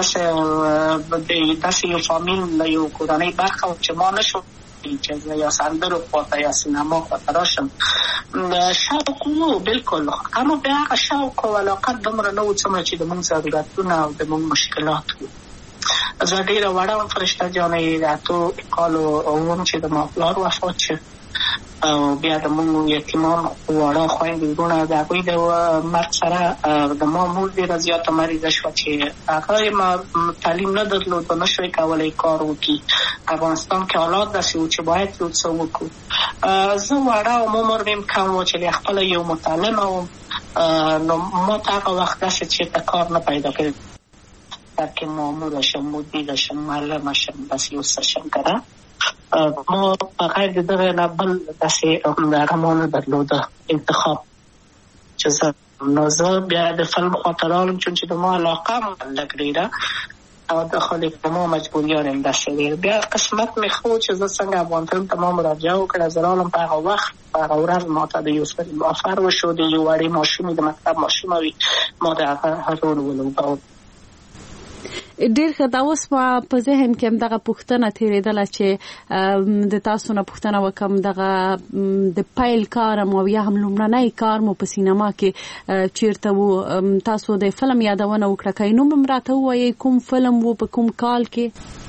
Speaker 15: داسې یو فامیل له یو کورنۍ برخه وم چې ما نشو چې یا سندرو خواته یا سینما خواته راشم. شوق و بلکل، اما به هغه شوق و علاقت دومره نه و څومره چې د مونږ ضرورتونه او د مونږ مشکلات وو. زه ډېره وړه وم فرشته جانې د 8 کالو وم چې د ما پلار وفات شو او بیا د مونږ یتیمان واړه خویندې وروڼه د هغوی د مرګ سره د ما مور ډېره زیاته مریضه شوه چې هغه ما تعلیم نه درلود او نه شوی کولی کار وکړي. افغانستان کې حالات داسې و چې باید یو څه وکړو. زه وړه وم، عمر مې کم و چې خپله یو متعلمه وم. نو ما ته هغه وخت داسې چېرته کار نه پیدا کړی که ماموره شم، مدیره شم، معلمه شم، داسې یو څه شم که نه. ما بغیر د دغه نه بل داسې هغه ما نه درلوده انتخاب چې زه نو زه بیا د فلم خواته رالم چون چې د ما علاقه م لږ ډېره او د خو د ما مجبوریان هم داسې ډېر. بیا قسمت مې ښه و چې زه څنګه افغان فلم ته ما مراجعه وکړه. زه رالم په هغه وخت په هغه ورځ ما ته د یو فلم آفر وشو د یو وړې ماشومې د مکتب ماشومه وي ما د هغه رول ولوباوه.
Speaker 18: ډېر ښه. دا اوس په ذهن کې هم دغه پوښتنه تېرېدله چې د تاسو نه پوښتنه وکړم دغه د پیل کار مو یا هم لومړنی کار مو په سینما کې چیرته و؟ تاسو د فلم یادونه وکړه، که نوم هم راته ووایئ کوم فلم و په کوم کال کې؟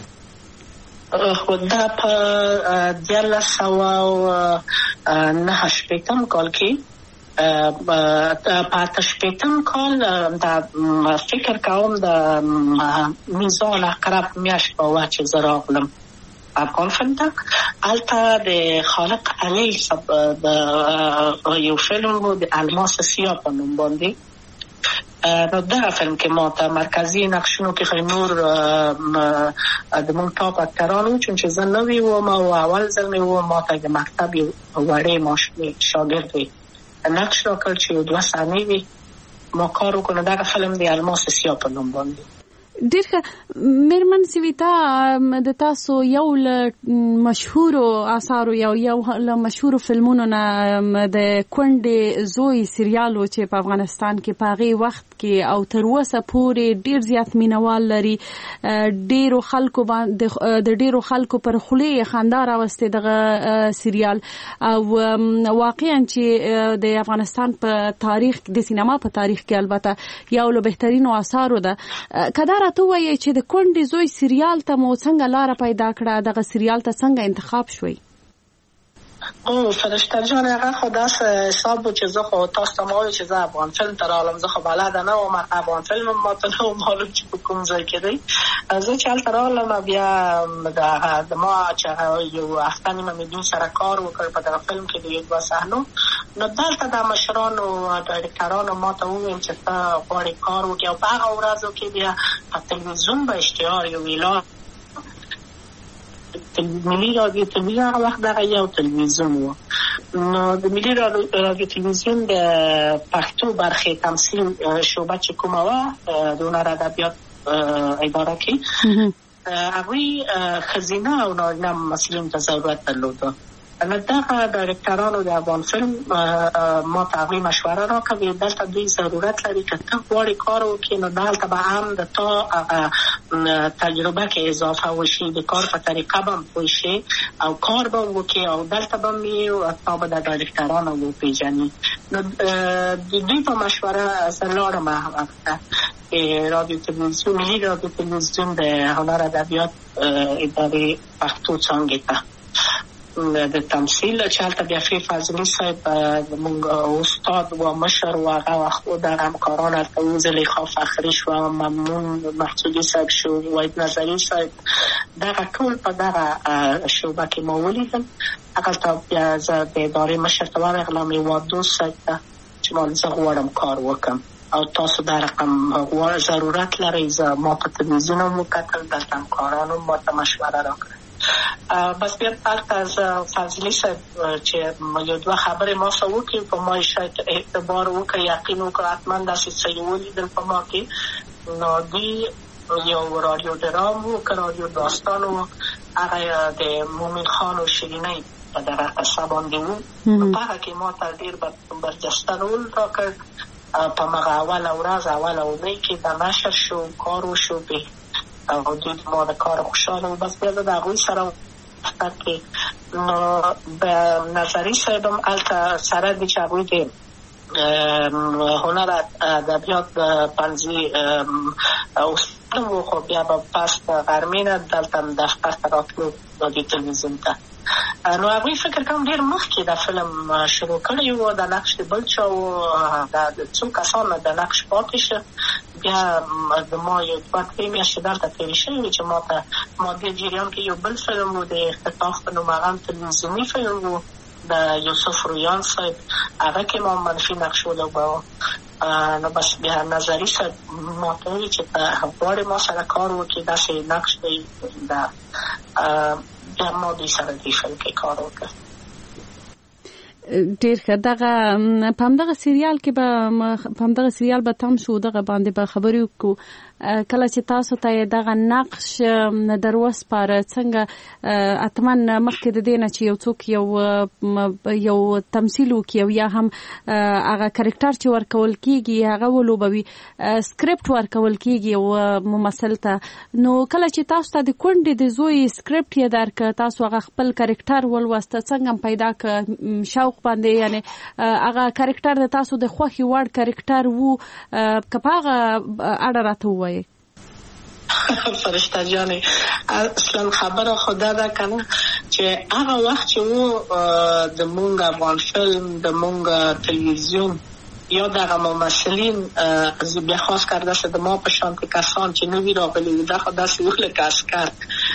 Speaker 15: خو دا په 1989 کال کې په 88 کال د فکر کوم د میزان اقرب میاشت په وخت چې زه راغلم افغان فلم ته. هلته د خالق علی د یو فلم و د الماس سیاه په نوم باندې. نو دغه فلم کې ما ته مرکزي نقشونو کې خو نور د مونږ ټاپ اکتران وو چون چې زه نوی وم او اول ځل مې و ما ته د مکتب یو وړې ماشومې شاګرد وي نقش را کړ چې 2 صحنې وي ما کار وکړو. دغه فلم د الماس سیاه په نوم باندې.
Speaker 18: ډېر ښه. میرمن سویتا د تاسو یو له مشهورو اثارو یو له مشهورو فلمونو نه د کونډې زوی سریال و چې په افغانستان کې په هغې وخت کې او تر اوسه پورې ډېر زیات مینوال لري. ډېرو خلکو د ډېرو خلکو پر خولې خندا راوستې دغه سریال او واقعا چې د افغانستان په تاریخ د سینما په تاریخ کې البته یو له بهترینو اثارو ده. کدا راته وایي چې د کونډې زوی سریال ته مو څنګه لاره پیدا کړه؟ دغه سریال ته څنګه انتخاب شوی؟
Speaker 15: فرشته جان هغه خو داسې حساب و چې زه خو تاسو ته ما وایي چې زه افغان فلم ته رالم. زه خو بلده نه وم افغان فلم ما ته نه و معلوم چې په کوم ځای کې دی. زه چې هلته رالم بیا د ما چې یو هفته نیمه مې دوی سره کار وکړ په دغه فلم کې د 2 صحنو. نو دلته د مشرانو ډایرکټرانو ما ته وویل چې ته غواړې کار وکړې او په هغه ورځو کې بیا په تلویزیون به اشتهار یو اعلان ملي رادیو تلویزیون هغه وخت دغه یو تلویزیون و. نو د ملي رادیو تلویزیون د پښتو برخې تمثیل شعبه چې کومه وه د هنر ادبیات اداره کې هغوی ښځینه او نارینه ممثلینو ته ضرورت درلوده. نو دغه ډایرکټرانو د افغان فلم ما ته هغوی مشوره راکړه دلته دوی ضرورت لري که ته غواړې کار وکړې نو دلته به هم د تا تجربه کې اضافه وشي د کار په طریقه به هم پوه شي او کار به وکړې او دلته به هم تا به د ډایرکټرانو وپېژني. نو د دوی په مشوره زه لاړم هغه رادیو تلویزیون ملي رادیو تلویزیون د هنر ادبیات ادارې پښتو څانګې ته. د تمثیل چې هلته بیا فی فضلي صاحب زموږ استاد و مشر و هغه وخت دغه همکاران هلته و زلیخا فخري شوه، ممنون محسودي صاحب شو، وحید نظري صاحب، دغه ټول په دغه شعبه کې ما ولیدل. هغلته بیا زه د ادارې مشر ته ورغلم، هېواد دوست صاحب ته چې ما زه غواړم کار وکړم او تاسو دا رقم ضرورت لرئ. زه ما په تلویزیون هم وکتل، دلته همکارانو ما ته مشوره راکړه. بس بیا هلته زه فضلي صاحب چې یو دوه خبرې ما سره وکړي، په ما شاید اعتبار وکړه، یقین وکړه حتما داسې څه یې ولیدل په ما کې. نو دوی یو رادیو ډرام و که رادیو داستان و، هغه د مومن خان و شیرینۍ په دغه قصه باندې و. په هغه کې ما ته ډېر برجسته رول راکړ. په مغه اوله ورځ اوله اونۍ کې د نشر شو، کار وشو پې او دوی ما د کار خوشحاله و. بس بیا زه د هغوی سره وخته کې نو د نظري صاحب هم هلته سره دي چې هغوی د هنر ادبیات پنځي استاد و، خو بیا به پس د غرمې نه دلته دفتر ته راتلو د تلویزیون ته. نو هغوی فکر کوم ډېر مخکې د فلم شروع کړی و، د نقش د بل چا و، د څو کسانو د نقش پاتې شه. بیا د ما یو دوه درې میاشتې دلته تېرې شوې وې چې ما دې جریان کې یو بل فلم و، د اختطاف په نوم، هغه هم تلویزیوني فلم و د یوسف رویان صاحب، هغه کې ما منفي نقش ولوباوه. نو بس بیا نظري صاحب ما ته وویل چې ته غواړې ما سره کار وکړې، داسې نقش دی بیا ما دوی سره دې فلم کې کار وکړ.
Speaker 18: ډېر ښه. په همدغه سریال کې په همدغه سریال به تم شو، دغه باندې به خبرې وکړو. کله چې تاسو ته دغه نقش در وسپاره، څنګه اتمن مخکې د دې نه چې یو څوک یو تمثیل وکړي او یا هم هغه کرکټر چې ورکول کېږي هغه ولوبوي، سکرپټ ورکول کېږي یو ممثل ته، نو کله چې تاسو ته د کونډې د زوی سکرپټ یې درکړه، تاسو هغه خپل کرکټر ولوسته، څنګه پیدا کړ شوق باندې، یعنې هغه کرکټر د تاسو د خوښې وړ کرکټر وو؟ که په هغه اړه راته ووایئ.
Speaker 15: فرشته جانې، اصلا خبره خدا ده کنه چې هغه وخت چې و د مونږ افغان فلم، د مونږ تلویزیون یا دغه ممثلین بیا خاص کرده شد د ما په شانتې کسان چې نوي راغلي وو، دغه داسې و لکه عسکر.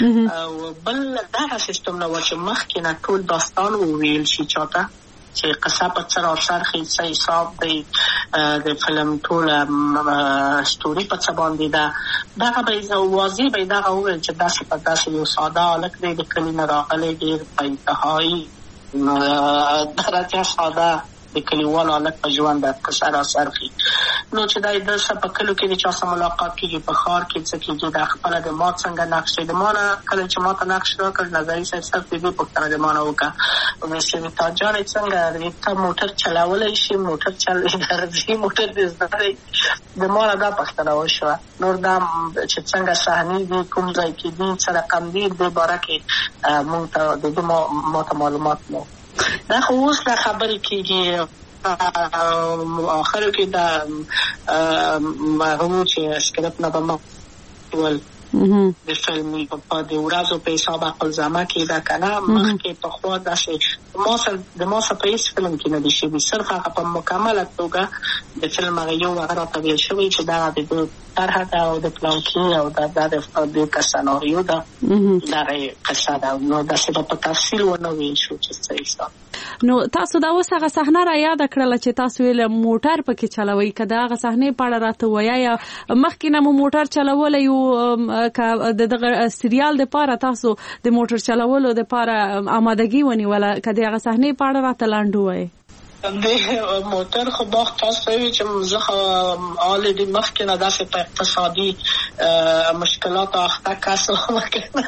Speaker 15: بل دغه سیستم نه و چې مخکې نه ټول داستان وویل شي چاته چې قصه په څه راڅرخي، څه حساب دی د فلم ټوله ستوري په څه باندې ده. دغه به واضح به دغه وویل چې داسې په داسې یو ساده هلک دی د کلي نه راغلی، ډېر په انتهایي درجه ساده د کلیوالو هلک په ژوند د قصه راڅرخي. نو چې دا د څه په کلو کې د چا سره ملاقات کېږي، په ښار کې څه کېږي، دا خپله د ما څنګه نقش دی. د ما نه کله چې ما ته نقش راکړ، نظري صاحب صرف د دې پوښتنه د ما نه وکړه، ویل سویتا جانې څنګه ته موټر چلولی شي، موټر درځي، موټر دې زده دی؟ د ما نه دا پوښتنه وشوه. نور دا چې څنګه صحنې دي، کوم ځای کې دي، څه رقم دي، دې باره کې مونږ ته د دې ما ته معلومات نه. دا خو اوس دا خبرې کېږي، آخر کې دا هغه چې سکرپټ نه به ما ول د فلمي په د ورځو په حساب عقلزمه کې دا کنه مخکې پخوا داسې د ما سره په هېڅ فلم کې نه دي شوي، صرف هغه په مکمله توګه د فلم هغه یو هغه راته ویل شوی چې دا د طرحه ده او د پلانکي او دا د سناریو ده، دغه قصه ده. نو داسې به په تفصیل ونه ویل شو چې څه حساب.
Speaker 18: نو تاسو دا اوس هغه صحنه را یاده کړله چې تاسو یې موټر پکې چلوئ، که د هغه صحنې په اړه راته ووایه، مخکې نه مو موټر چلولی و، که د دغه سریال دپاره تاسو د موټر چلولو دپاره آمادګي ونیوله، که د هغه صحنې په اړه راته لنډ ووایئ.
Speaker 15: د موټر خو باغ تاسو وی چې زه آلریډي مخکې نه داسې په اقتصادي مشکلاتو اخته کس وم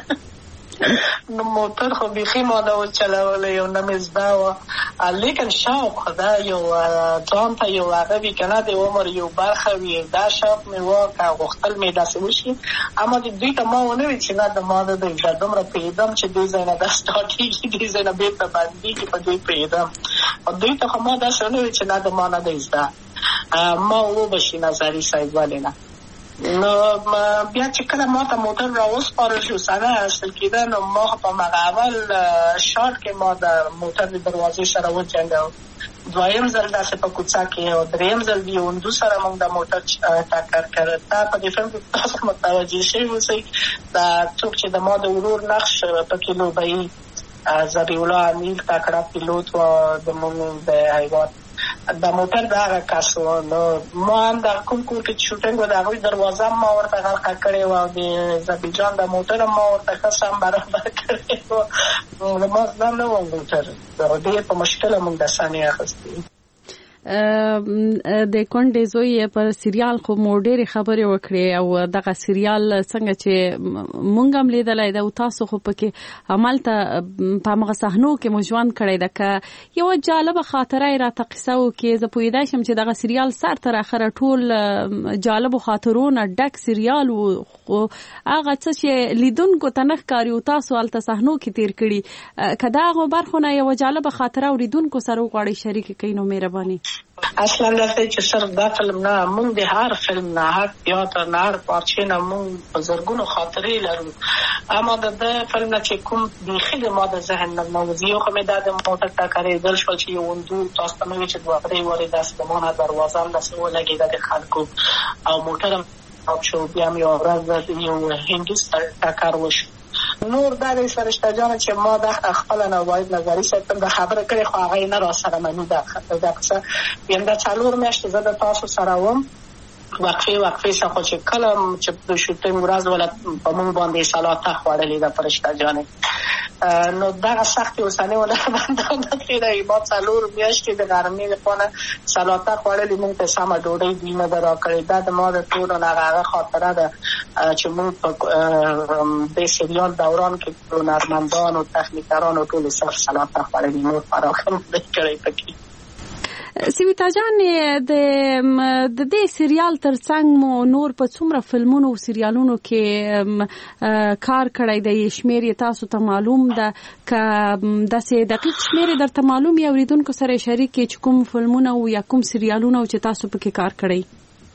Speaker 15: نو موټر خو بیخي ما نه و چلولی او نه مې زده وه، لیکن شوق دا یو ځان ته یو هغه وي که نه د عمر یو برخه وي، دا شوق مې و که غوښتل مې داسې وشي. اما دوی ته ما ونه وي چې نه د ما نه دی دومره پوهېدم چې دې ځای نه دا سټارټېږي، دې ځای نه بېرته بندېږي، په دې پوهېدم. دوی ته خو ما داسې ونه وي چې نه د ما نه دی زده، ما وبشي نظري صاحب ولې نه. نو بیا چې کله ما ته موټر راوسپارل شو سره اصل کېده نو ما په مغه اول شاټ کې ما د موټر د دروازې سره وجنګاو دویم ځل داسې په کوڅه کې او دریم ځل بیا وندو سره موږ د موټر ټکر کړ تا په دې فلم کې تاسو متوجه شئ اوسئ دا څوک چې د ما د ورور نقش پکې لوبوي ذبیح الله امیر تکړه پیلوټ و د موږ د هیواد د موټر د هغه کس و نو ما هم د کوم کور کې شوټینګ و د هغوی دروازه ما ورته غلقه کړې وه او د ذبیح جان د موټر هم ما ورته ښه سم برابر کړې وه نو ما زده نه وم موټر ډېر په مشکله موږ د ثانیې اخیستې
Speaker 18: د کونډې زوی پر سریال خو مو ډېرې خبرې وکړې او دغه سریال څنګه چې مونږ هم لیدلی ده او تاسو خو پکې همالته په همغه صحنو کې مو ژوند کړی ده که یوه جالبه خاطره یې راته قصه وکړې زه پوهېدی شم چې دغه سریال سر تر اخره ټول جالبو خاطرونه ډک سریال و خو هغه څه چې لیدونکو ته نه ښکاري او تاسو هلته صحنو کې تېر کړي که د هغو برخو نه یوه جالبه خاطره اورېدونکو سره وغواړئ شریکه کوي نو مهرباني
Speaker 15: اصلا داسې چې صرف دا فلم نه موږ د هر فلم نه هر تیاتر نه هر پارچې نه موږ په زرګونو خاطرې لرو اما د فلم نه چې کوم بیخي د ما د ذهن نه نوځي یو خو مې دا د موټر ټکرېدل شول چې یو وندو تاسو ته مې چې دوه درې وارې داسې د ما دروازه هم داسې ولګېده د خلکو او موټر هم شو بیا مې یوه ورځ یو هندوس ټکر وشو نور دا د فرشته جانه چې ما د خپله نوباید نظري صاحب د خبره کړې خو هغه یې نه راسره مني دا قصه یم دا 4 میاشتې زه د تاسو سره وم وقفې څخه چې کله چې د شوټینګ ورځ ولا په موږ باندې سلاته خوړلې د فرشته جانې نو دا سختي اوسانه ولا باندې کېدای ما 4 میاشتې د ګرمۍ لپاره سلاته خوړلې موږ ته سم ډوډۍ دینه درا کړې دا د ما د ټول هغه خاطره ده چې موږ په د سریال دوران کې هنرمندان او تخنیکران او ټول صرف سلاته خوړلې نور فراخم کړی پکې
Speaker 18: سیویتا جان د دې سریال ترڅنګ مو نور په څومره فلمونو او سریالونو کې کار کړی دی شمیر یې تاسو ته معلوم ده که داسې دقیق شمیر یې درته معلوم یا اوریدونکو سره شریک کړئ چې کوم فلمونه او یا کوم سریالونه چې تاسو پکې کار کړی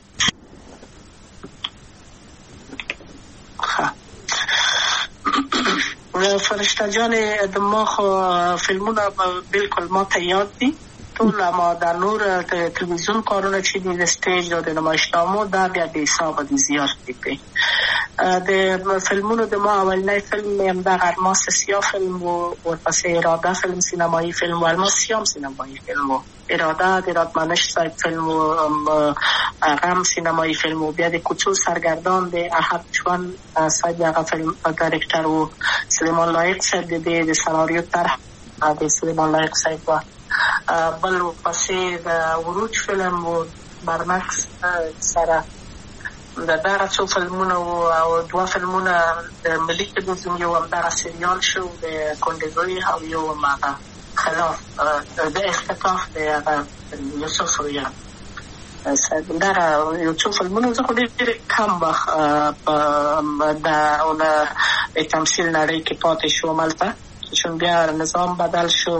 Speaker 15: فرشته جان د ما خو فلمونه بالکل ما ته یاد دي ټول ما د نور تلویزیون کارونه چې دي د سټیج او د نمایشنامو دا بیا د حساب دي زیات دي د فلمونو د ما اولنی فلم هم د الماس سیاه فلم و ورپسې اراده فلم سینمایی فلم و الماس سیاه سینمایی فلم و اراده د رادمنش صاحب فلم و غم سینمایی فلم و بیا د کوڅو سرگردان د احد چوان صاحب هغه فلم ډایرکټر و سلیمان لایق صاحب د سناریو طرح د سلیمان لایق صاحب و بل پسې د وروج فلم و برمکس سره د دغه څو فلمونه او 2 فلمونه د ملي تلویزیون یو همدغه سریال شو د کونډې زوی او یو هماغه خلاف د اختطاف د هغه یوسف رویان دغه یو څو فلمونه زه خو ډېر کم وخت د تمثیل نړۍ کې پاتې شوم هلته چون بیا نظام بدل شو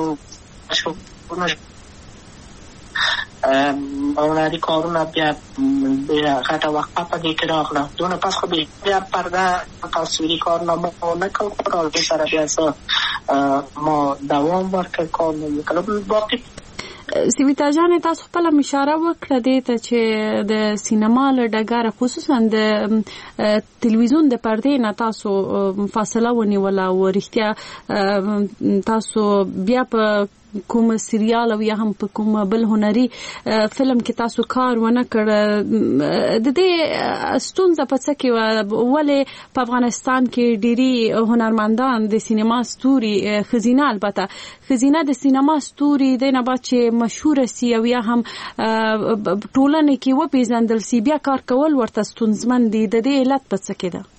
Speaker 15: هنري کارونه بیا غټه وقفه په دې کې راغله دونه پس خو بیا پرده تصویري کارونه مو نه کوم او دې سره بیا ما دوام ورکړ کار نه وکړم باقي
Speaker 18: سیویتا جان تاسو خپل اشاره وکړه دې ته چې د سینما له ډګر خصوصا د تلویزیون د پردې نه تاسو فاصله ونیوله او رښتیا تاسو بیا په کوم سریال او یا هم په کوم بل هنري فلم کې تاسو کار ونه کړ د دې ستونزه په څه کې ولې په افغانستان کې ډېری هنرمندان د سینما ستوري خزینه البته خزینه د سینما ستوري د نه بعد چې مشهور سي او یا هم ټولنه کې وپیژندل سي بیا کار کول ورته ستونزمن دي د دې علت په څه کې ده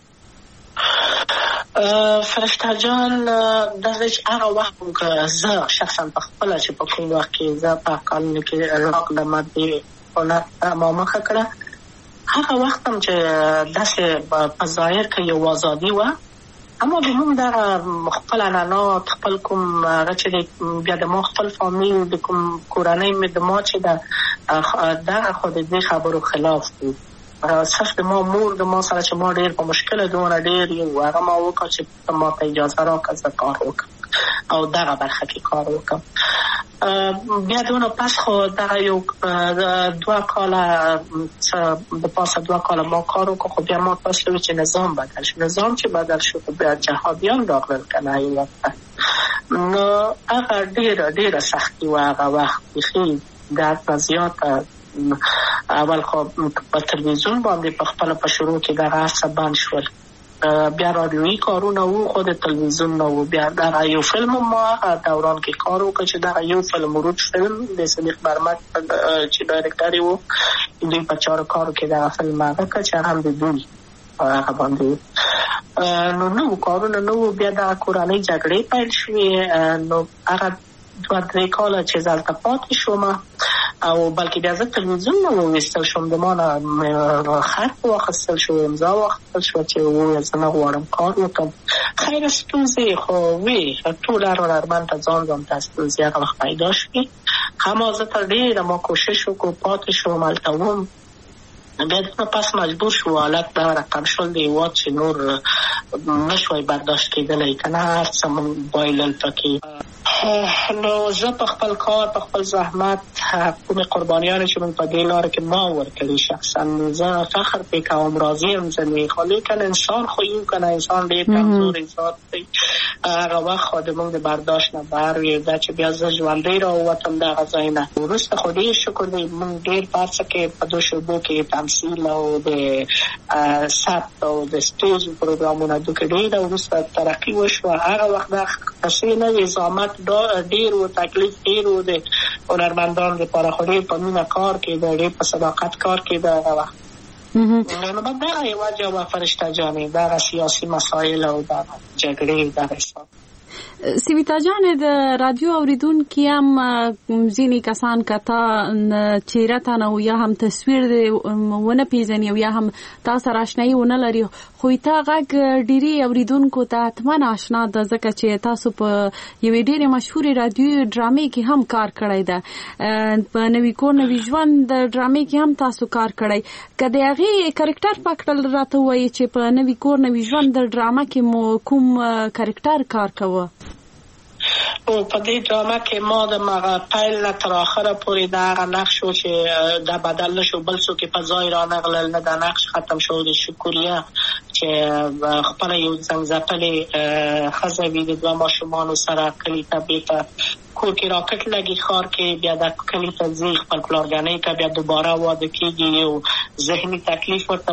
Speaker 15: فرشته جان دغه هغه وخت که زه شخصا په خپل چې په کوم وخت کې زه په قانون کې راق د ماده او ما مخه کړه هغه وخت هم چې داسې په ظاهر کې یو ازادي و اما د موږ دغه خپل عنعنات خپل کوم هغه چې بیا د ما خپل فامیل د کوم کورنۍ مې د ما چې دغه خو د دې خبرو خلاف دي صرف د ما مور د ما سره چې ما ډېر په مشکله دونه ډېر یو هغه ما وکړه چې ما ته اجازه راکړه زه کار وکړم او دغه برخه کې کار وکړم. بیا دونه پس خو دغه یو 2 کاله د پاسه 2 کاله ما کار وکړ، خو بیا ما پس وی چې نظام بدل شو. نظام چې بدل شو خو بیا جهادیان راغلل کنه یو وخت. نو هغه ډېره سختي و هغه وخت، بیخي درد زیاته. اول خو په تلویزیون باندې په خپله په شروع کې دغه هر څه بند شول، بیا رادیویي کارونه وو خو د تلویزیون نه وو. بیا دغه یو فلم ما دوران کې کار وکړ چې دغه یو فلم ورود فلم د صدیق برمک چې ډایرکټر یې و، دوی په چارو کارو کې دغه فلم هغه کړ چې هم د دوی هغه باندې نو کارونه نه وو. بیا دغه کورنۍ جګړې پیل شوې، نو هغه 2-3 کاله چې زه هلته پاتې شوم او بلکې بیا زه تلویزیون نه وویستل شوم، د ما نه خط واخیستل شو، امضا واخیستل شوه چې وویل زه نه غواړم کار وکړم. خیر ستونزې خو وې، ټول هرمن ته ځان ته ستونزې هغه وخت پیدا شوې. همه زه ته ډېره ما کوشش وکړو پاتې شوم هلته وم. بیا دونه پس مجبور شو حالت دا رقم شول د هېواد چې نور نه شوی برداشت کېدلی که نه هر څه مونږ بایلل پکې. نو زه په خپل کار په خپل زحمت کومې قربانیانې چې مونږ په دې لاره کې ما ورکړي شخصا زه فخر پرې کوم، راضي یم ځینې. خو لیکن انسان خو یو که نه انسان ډېر کمزوری ذات دی، هغه وخت خو د مونږ د برداشت نه بهر وي. دا چې بیا زه ژوندی راووتم دغه ځای نه، وروسته خو ډېر شکر دی مونږ ډېر په هر څه کې په دو شعبو کې تمثیل او د ثبت او د سټیج پروګرامونه دوی کې ډېره وروسته ترقي وشوه. هغه وخت دا څه نه وي، زحمت ډېر و، تکلیف ډېر و د هنرمندانو لپاره، خو ډېر په مینه کار کېده، ډېر په صداقت کار کېده هغه وخت. نو بعد دغه یې وجه وه فرشته جانې، دغه سیاسي مسایل او دغه جګړې دغه حساب.
Speaker 18: سویتا جان، د رادیو اوریدونکي هم ځینې کسان کته چهره ته نه یا هم تصویر ونه پیژني او یا هم تا سره آشنایي ونه لري، خو تا غږ ډېری اوریدونکو ته حتما آشنا ده ځکه چې تاسو په یوې ډېرې مشهورې رادیو ډرامې کې هم کار کړی ده. په نوي کور نوي ژوند د ډرامې کې هم تاسو کار کړی. که د هغې کرکټر په کړل راته ووایي چې په نوي کور نوي ژوند د ډرامه کې مو کوم کرکټر کار کوه؟
Speaker 15: او په دې ډرامه کې ما د مغه پیل نه تر آخره پورې د هغه نقش و چې دا بدل نشو، بل څوک په ځای را نغلل نه، دا نقش ختم شو. د شکریه چې خپله یو زنګځپلې ښځه وي د 2 ماشومانو سره کلي ته بیرته کور کې راکټ لګي ښار کې، بیا د کلي ته ځي خپل پلارګنۍ ته، بیا دوباره واده کېږي، یو ذهني تکلیف ورته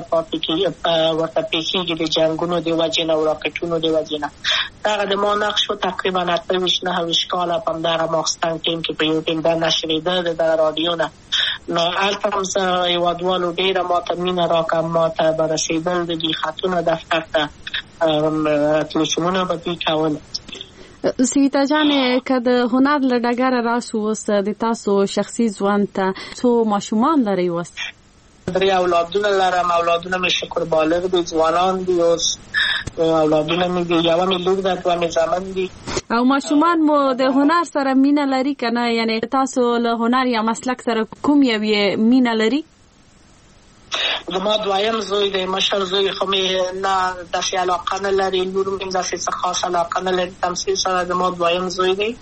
Speaker 15: پېښېږي د جنګونو د وجې نه او راکټونو د وجې نه. دغه د ما نقش و تقریبا 28-29 کاله په همدغه ماخستن ټیم کې په یو ټیم دا نشرېده د دغه رادیو نه. نو هلته هم زه هېوادوالو ډېره ما ته مینه راکړه، ما ته به رسېدل د دوی خطونه دفتر ته، تلیفونونه به دوی کول.
Speaker 18: سویتا جان، که د هنر له ډګره راسو اوس د تاسو شخصي ژوند ته څو ماشومان لرئ اوس؟
Speaker 15: 3 اولادونه لرم. اولادونه مې شکر بالغ دي، ځوانان دي. اوس اولادونه مې دي، یوه مې لور ده، 2 مې زامن دي.
Speaker 18: او ماشومان مو د هنر سره مینه لري که نه؟ یعنی تاسو له هنر یا مسلک سره کوم یو مینه لري؟ زما دویم زوی دی، مشر زوی خو مې نه داسې علاقه نه لري، لور مې داسې څه خاص علاقه نه لري تمثیل سره. زما دویم زوی دی،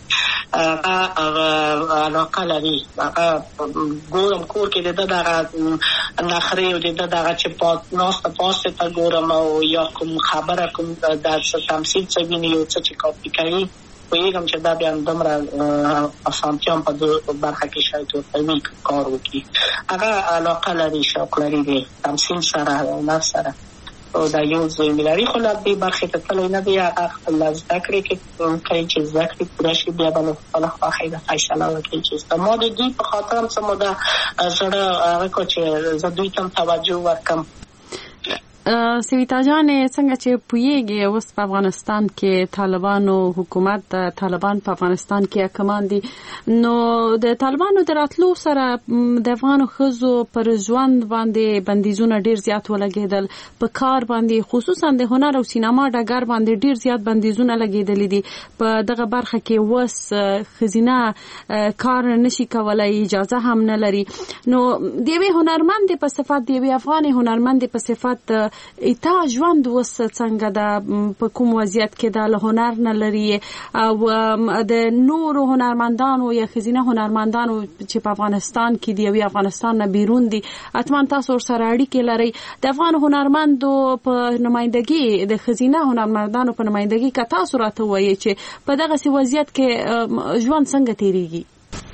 Speaker 18: هغه علاقه لري. هغه ګورم کور کې د ده دغه نخرې او د ده دغه چې ناسته پاسته ته ګورم او یا کوم خبره کوم د تمثیل څه ویني یو څه چې کاپي کوي، پوهېږم چې دا بیا دومره اسانتیا هم په برخه کې شاید ورته وي کار وکړي. هغه علاقه لري، شوق لري د تمثیل سره، هنر سره. او دا یو زوی مې لري، خو له دې برخې ته تللی نه دی. هغه خپله زده کړې کوي چې زده کړې پوره شي، بیا به نو خپله خوښۍ ده فیصله وکړي چې ما د دوی په خاطر هم څه موده زړه هغه کړ چې زه دوی ته هم توجه ورکړم. سویتا جان څنګه چې پویږي اوس په افغانستان کې طالبانو حکومت طالبان په افغانستان کې حکمان دي نو د طالبانو دراتلو سره د افغان خزو پر ژوند باندې بندیزونه ډیر زیات ولګیدل په کار باندې خصوصا د هنر او سینما ډګر باندې ډیر زیات بندیزونه لګیدل دي په دغه برخه کې وس خزینه کار نشي کولای اجازه هم نه لري نو دی هنرمند په صفات دی افغان هنرمند په صفات ایتا ژوند وس څنګه د په کوم وضعیت کې د هنر نه لري او د نور هنرمندانو یا خزینه هنرمندانو چې په افغانستان کې دی او افغانستان نه بیرون دي اتمن تاسو سره اړیکې لري د افغان هنرمندو په نمائندګي د خزینه هنرمندانو په نمائندګي کې تاسو راته وایي چې په دغه سی وضعیت کې ژوند څنګه تیریږي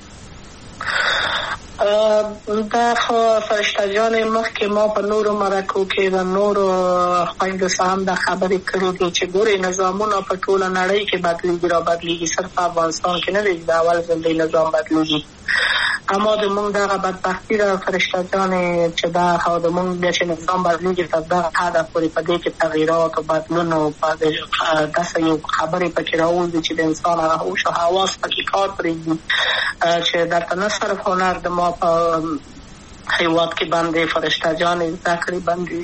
Speaker 15: دا خو فرشته جان مخکې ما په نورو مرکو کې د نورو خویندو سره هم دا خبرې کړې دي چې ګورې نظامونه په ټوله نړۍ کې بدلېږي را بدلېږي صرف په افغانستان کې نه دی د اول ځل دی نظام بدلېږي اما د مونږ دغه بدبختي ده فرشته جان چې دا خو د مونږ بیا چې نظام بدلېږي تر دغه حده پورې په دې کې تغییرات او بدلون او داسې یو خبرې پکې راوځي چې د انسان هغه هوش او حواس پکې کار پرېږدي چې درته نه صرف هنر د ما په هیواد کې باندې فرشته جان زده کړې باندې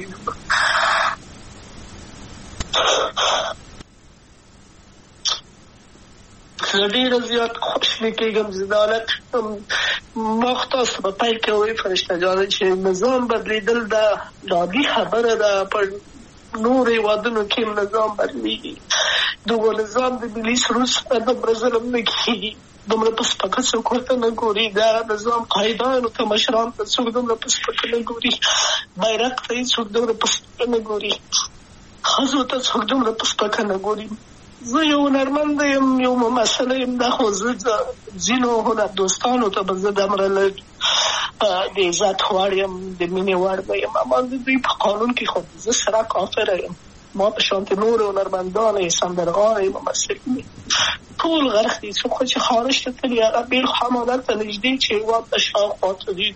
Speaker 15: ډېر زیات خوشحالي کېږم زدالت مختص په پای کې وایي فرشته جان چې نظام بدلیدل د عادي خبره ده په نور هیوادونو کې نظام بدلیږي دغه نظام د ملي سرود په دومره ظلم نه کېږي دومره په سپکه څوک ورته نه ګوري دا نظام قایدانو ته مشران ته څوک دومره په سپکه نه ګوري بیرغ ته څوک دومره په سپکه نه ګوري ښځو ته څوک دومره په سپکه نه ګوري زه یو هنرمند یم یو ممثل یم دا خو زه ځینو هنر دوستانو ته به زه دومره د عزت وړ یم د مینې وړ به یم اما د دوی په قانون کې خو زه سره کافره یم ما په شانتې نور هنرمندان سندرغاړي ممثل دي ټول غرق دي څوک چې خارج ته تللي هغه بېل حمادت ته نږدې چې هېواد ته شاوخوا ته دي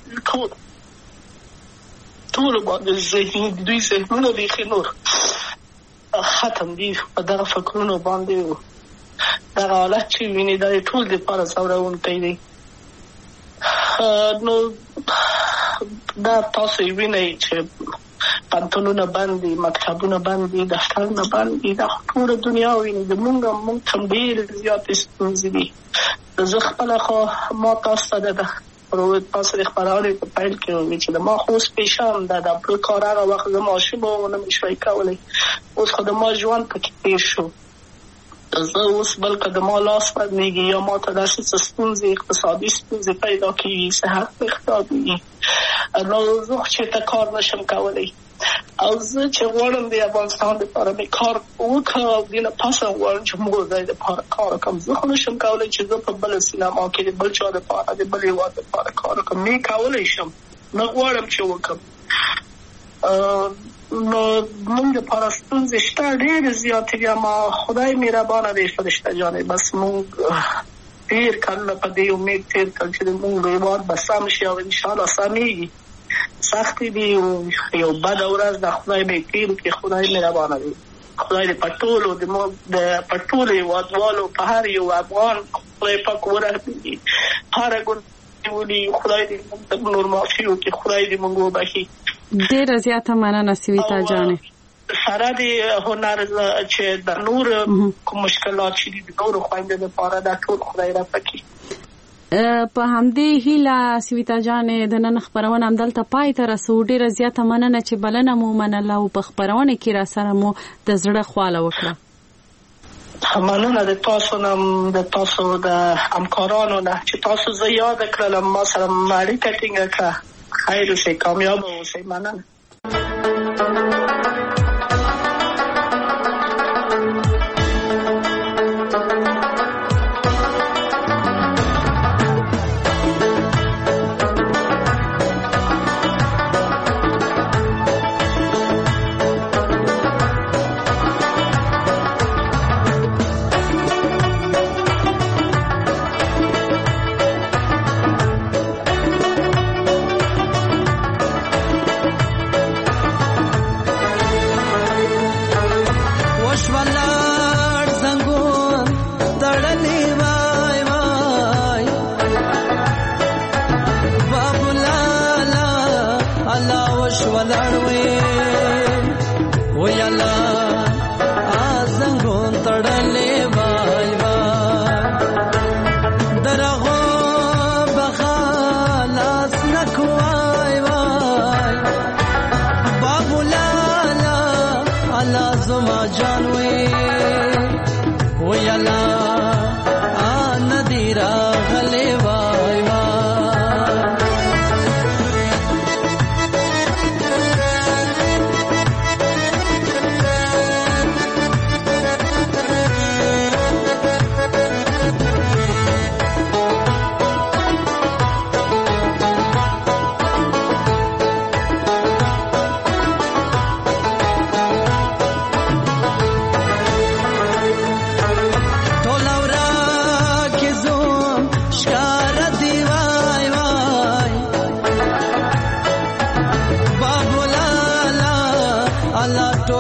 Speaker 15: ټولو باندې ذهني دوی ذهنونه بیخي نور ختم دي په دغه فکرونو باندې دغه حالت چې ویني دا ټول دپاره ځوروونکی دی نو دا تاسو یې وینئ چې پانتونونه بند دي مکتبونه بند دي دفترونه بند دي دا ټوله دنیا ویني د موږ هم ډېرې زیاتې ستونزې دي زه خپله خو ما تاسو ته د تاسو د خپرونې په پیل کې وویل چې د ما خو اوس پیشم ده د بل کار هغه وخت زه ماشوم وم نه مې شوی کولی اوس خو د ما ژوند پکې تېر شو زه اوس بلکې د ما لاس بدلېږي یا ما ته داسې څه ستونزې اقتصادي ستونزې پیدا کېږي صحت مې خرابېږي نو زه خو چېرته کار نشم کولی او زه چې غواړم د افغانستان دپاره مې کار وکړم او دې نه پس هم غواړم چې موږ ځای دپاره کار وکړم زه خو نشم کولی چې زه په بله سینما کې د بل چا دپاره د بل هېواد دپاره کار وکړم نه کولی شم نه غواړم چې وکړم نو موږ دپاره ستونزې شته ډېرې زیاتې دي اما خدای مهربانه دی فرشته جانې بس موږ ډېر کلونه په دې امید تېر کړل چې زموږ هېواد به سم شي او انشاءالله سمېږي سختې دي یو بده ورځ د خدای به تېر کړي خدای مهربانه دی خدای دې په ټولو په ټولو هېوادوالو په هر یو افغان خدای پاک ورحمېږي هره ګناه ولي خدای دې موږ نور معافي وکړي خدای دې موږ وبخښي
Speaker 18: ډېره زیاته مننه سویتا جانې
Speaker 15: سره د هنر چې د نور کوم مشکلات چې دي د نورو خویندو دپاره دا ټول خدای رافع کړي
Speaker 18: په همدې هیله سویتا جانې د نن خپرونه همدلته پای ته رسو ډېره زیاته مننه چې بلنه مو منله او په خپرونه کې را سره مو د زړه خواله وکړه
Speaker 15: مننه د تاسو نه د تاسو د همکارانو نه چې تاسو زه یاد کړلم ما سره اړیکه ټینګه کړه خیر اوسئ کامیاب اوسئ مننه
Speaker 5: خاموش ولاړوي وای الله ازنګون تړلې وای وای درغو بخلاص نکوای وای بابو لالا الله زما جانوي وای الله ندیرا غلې وای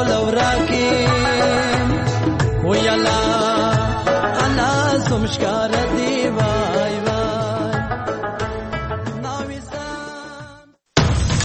Speaker 5: got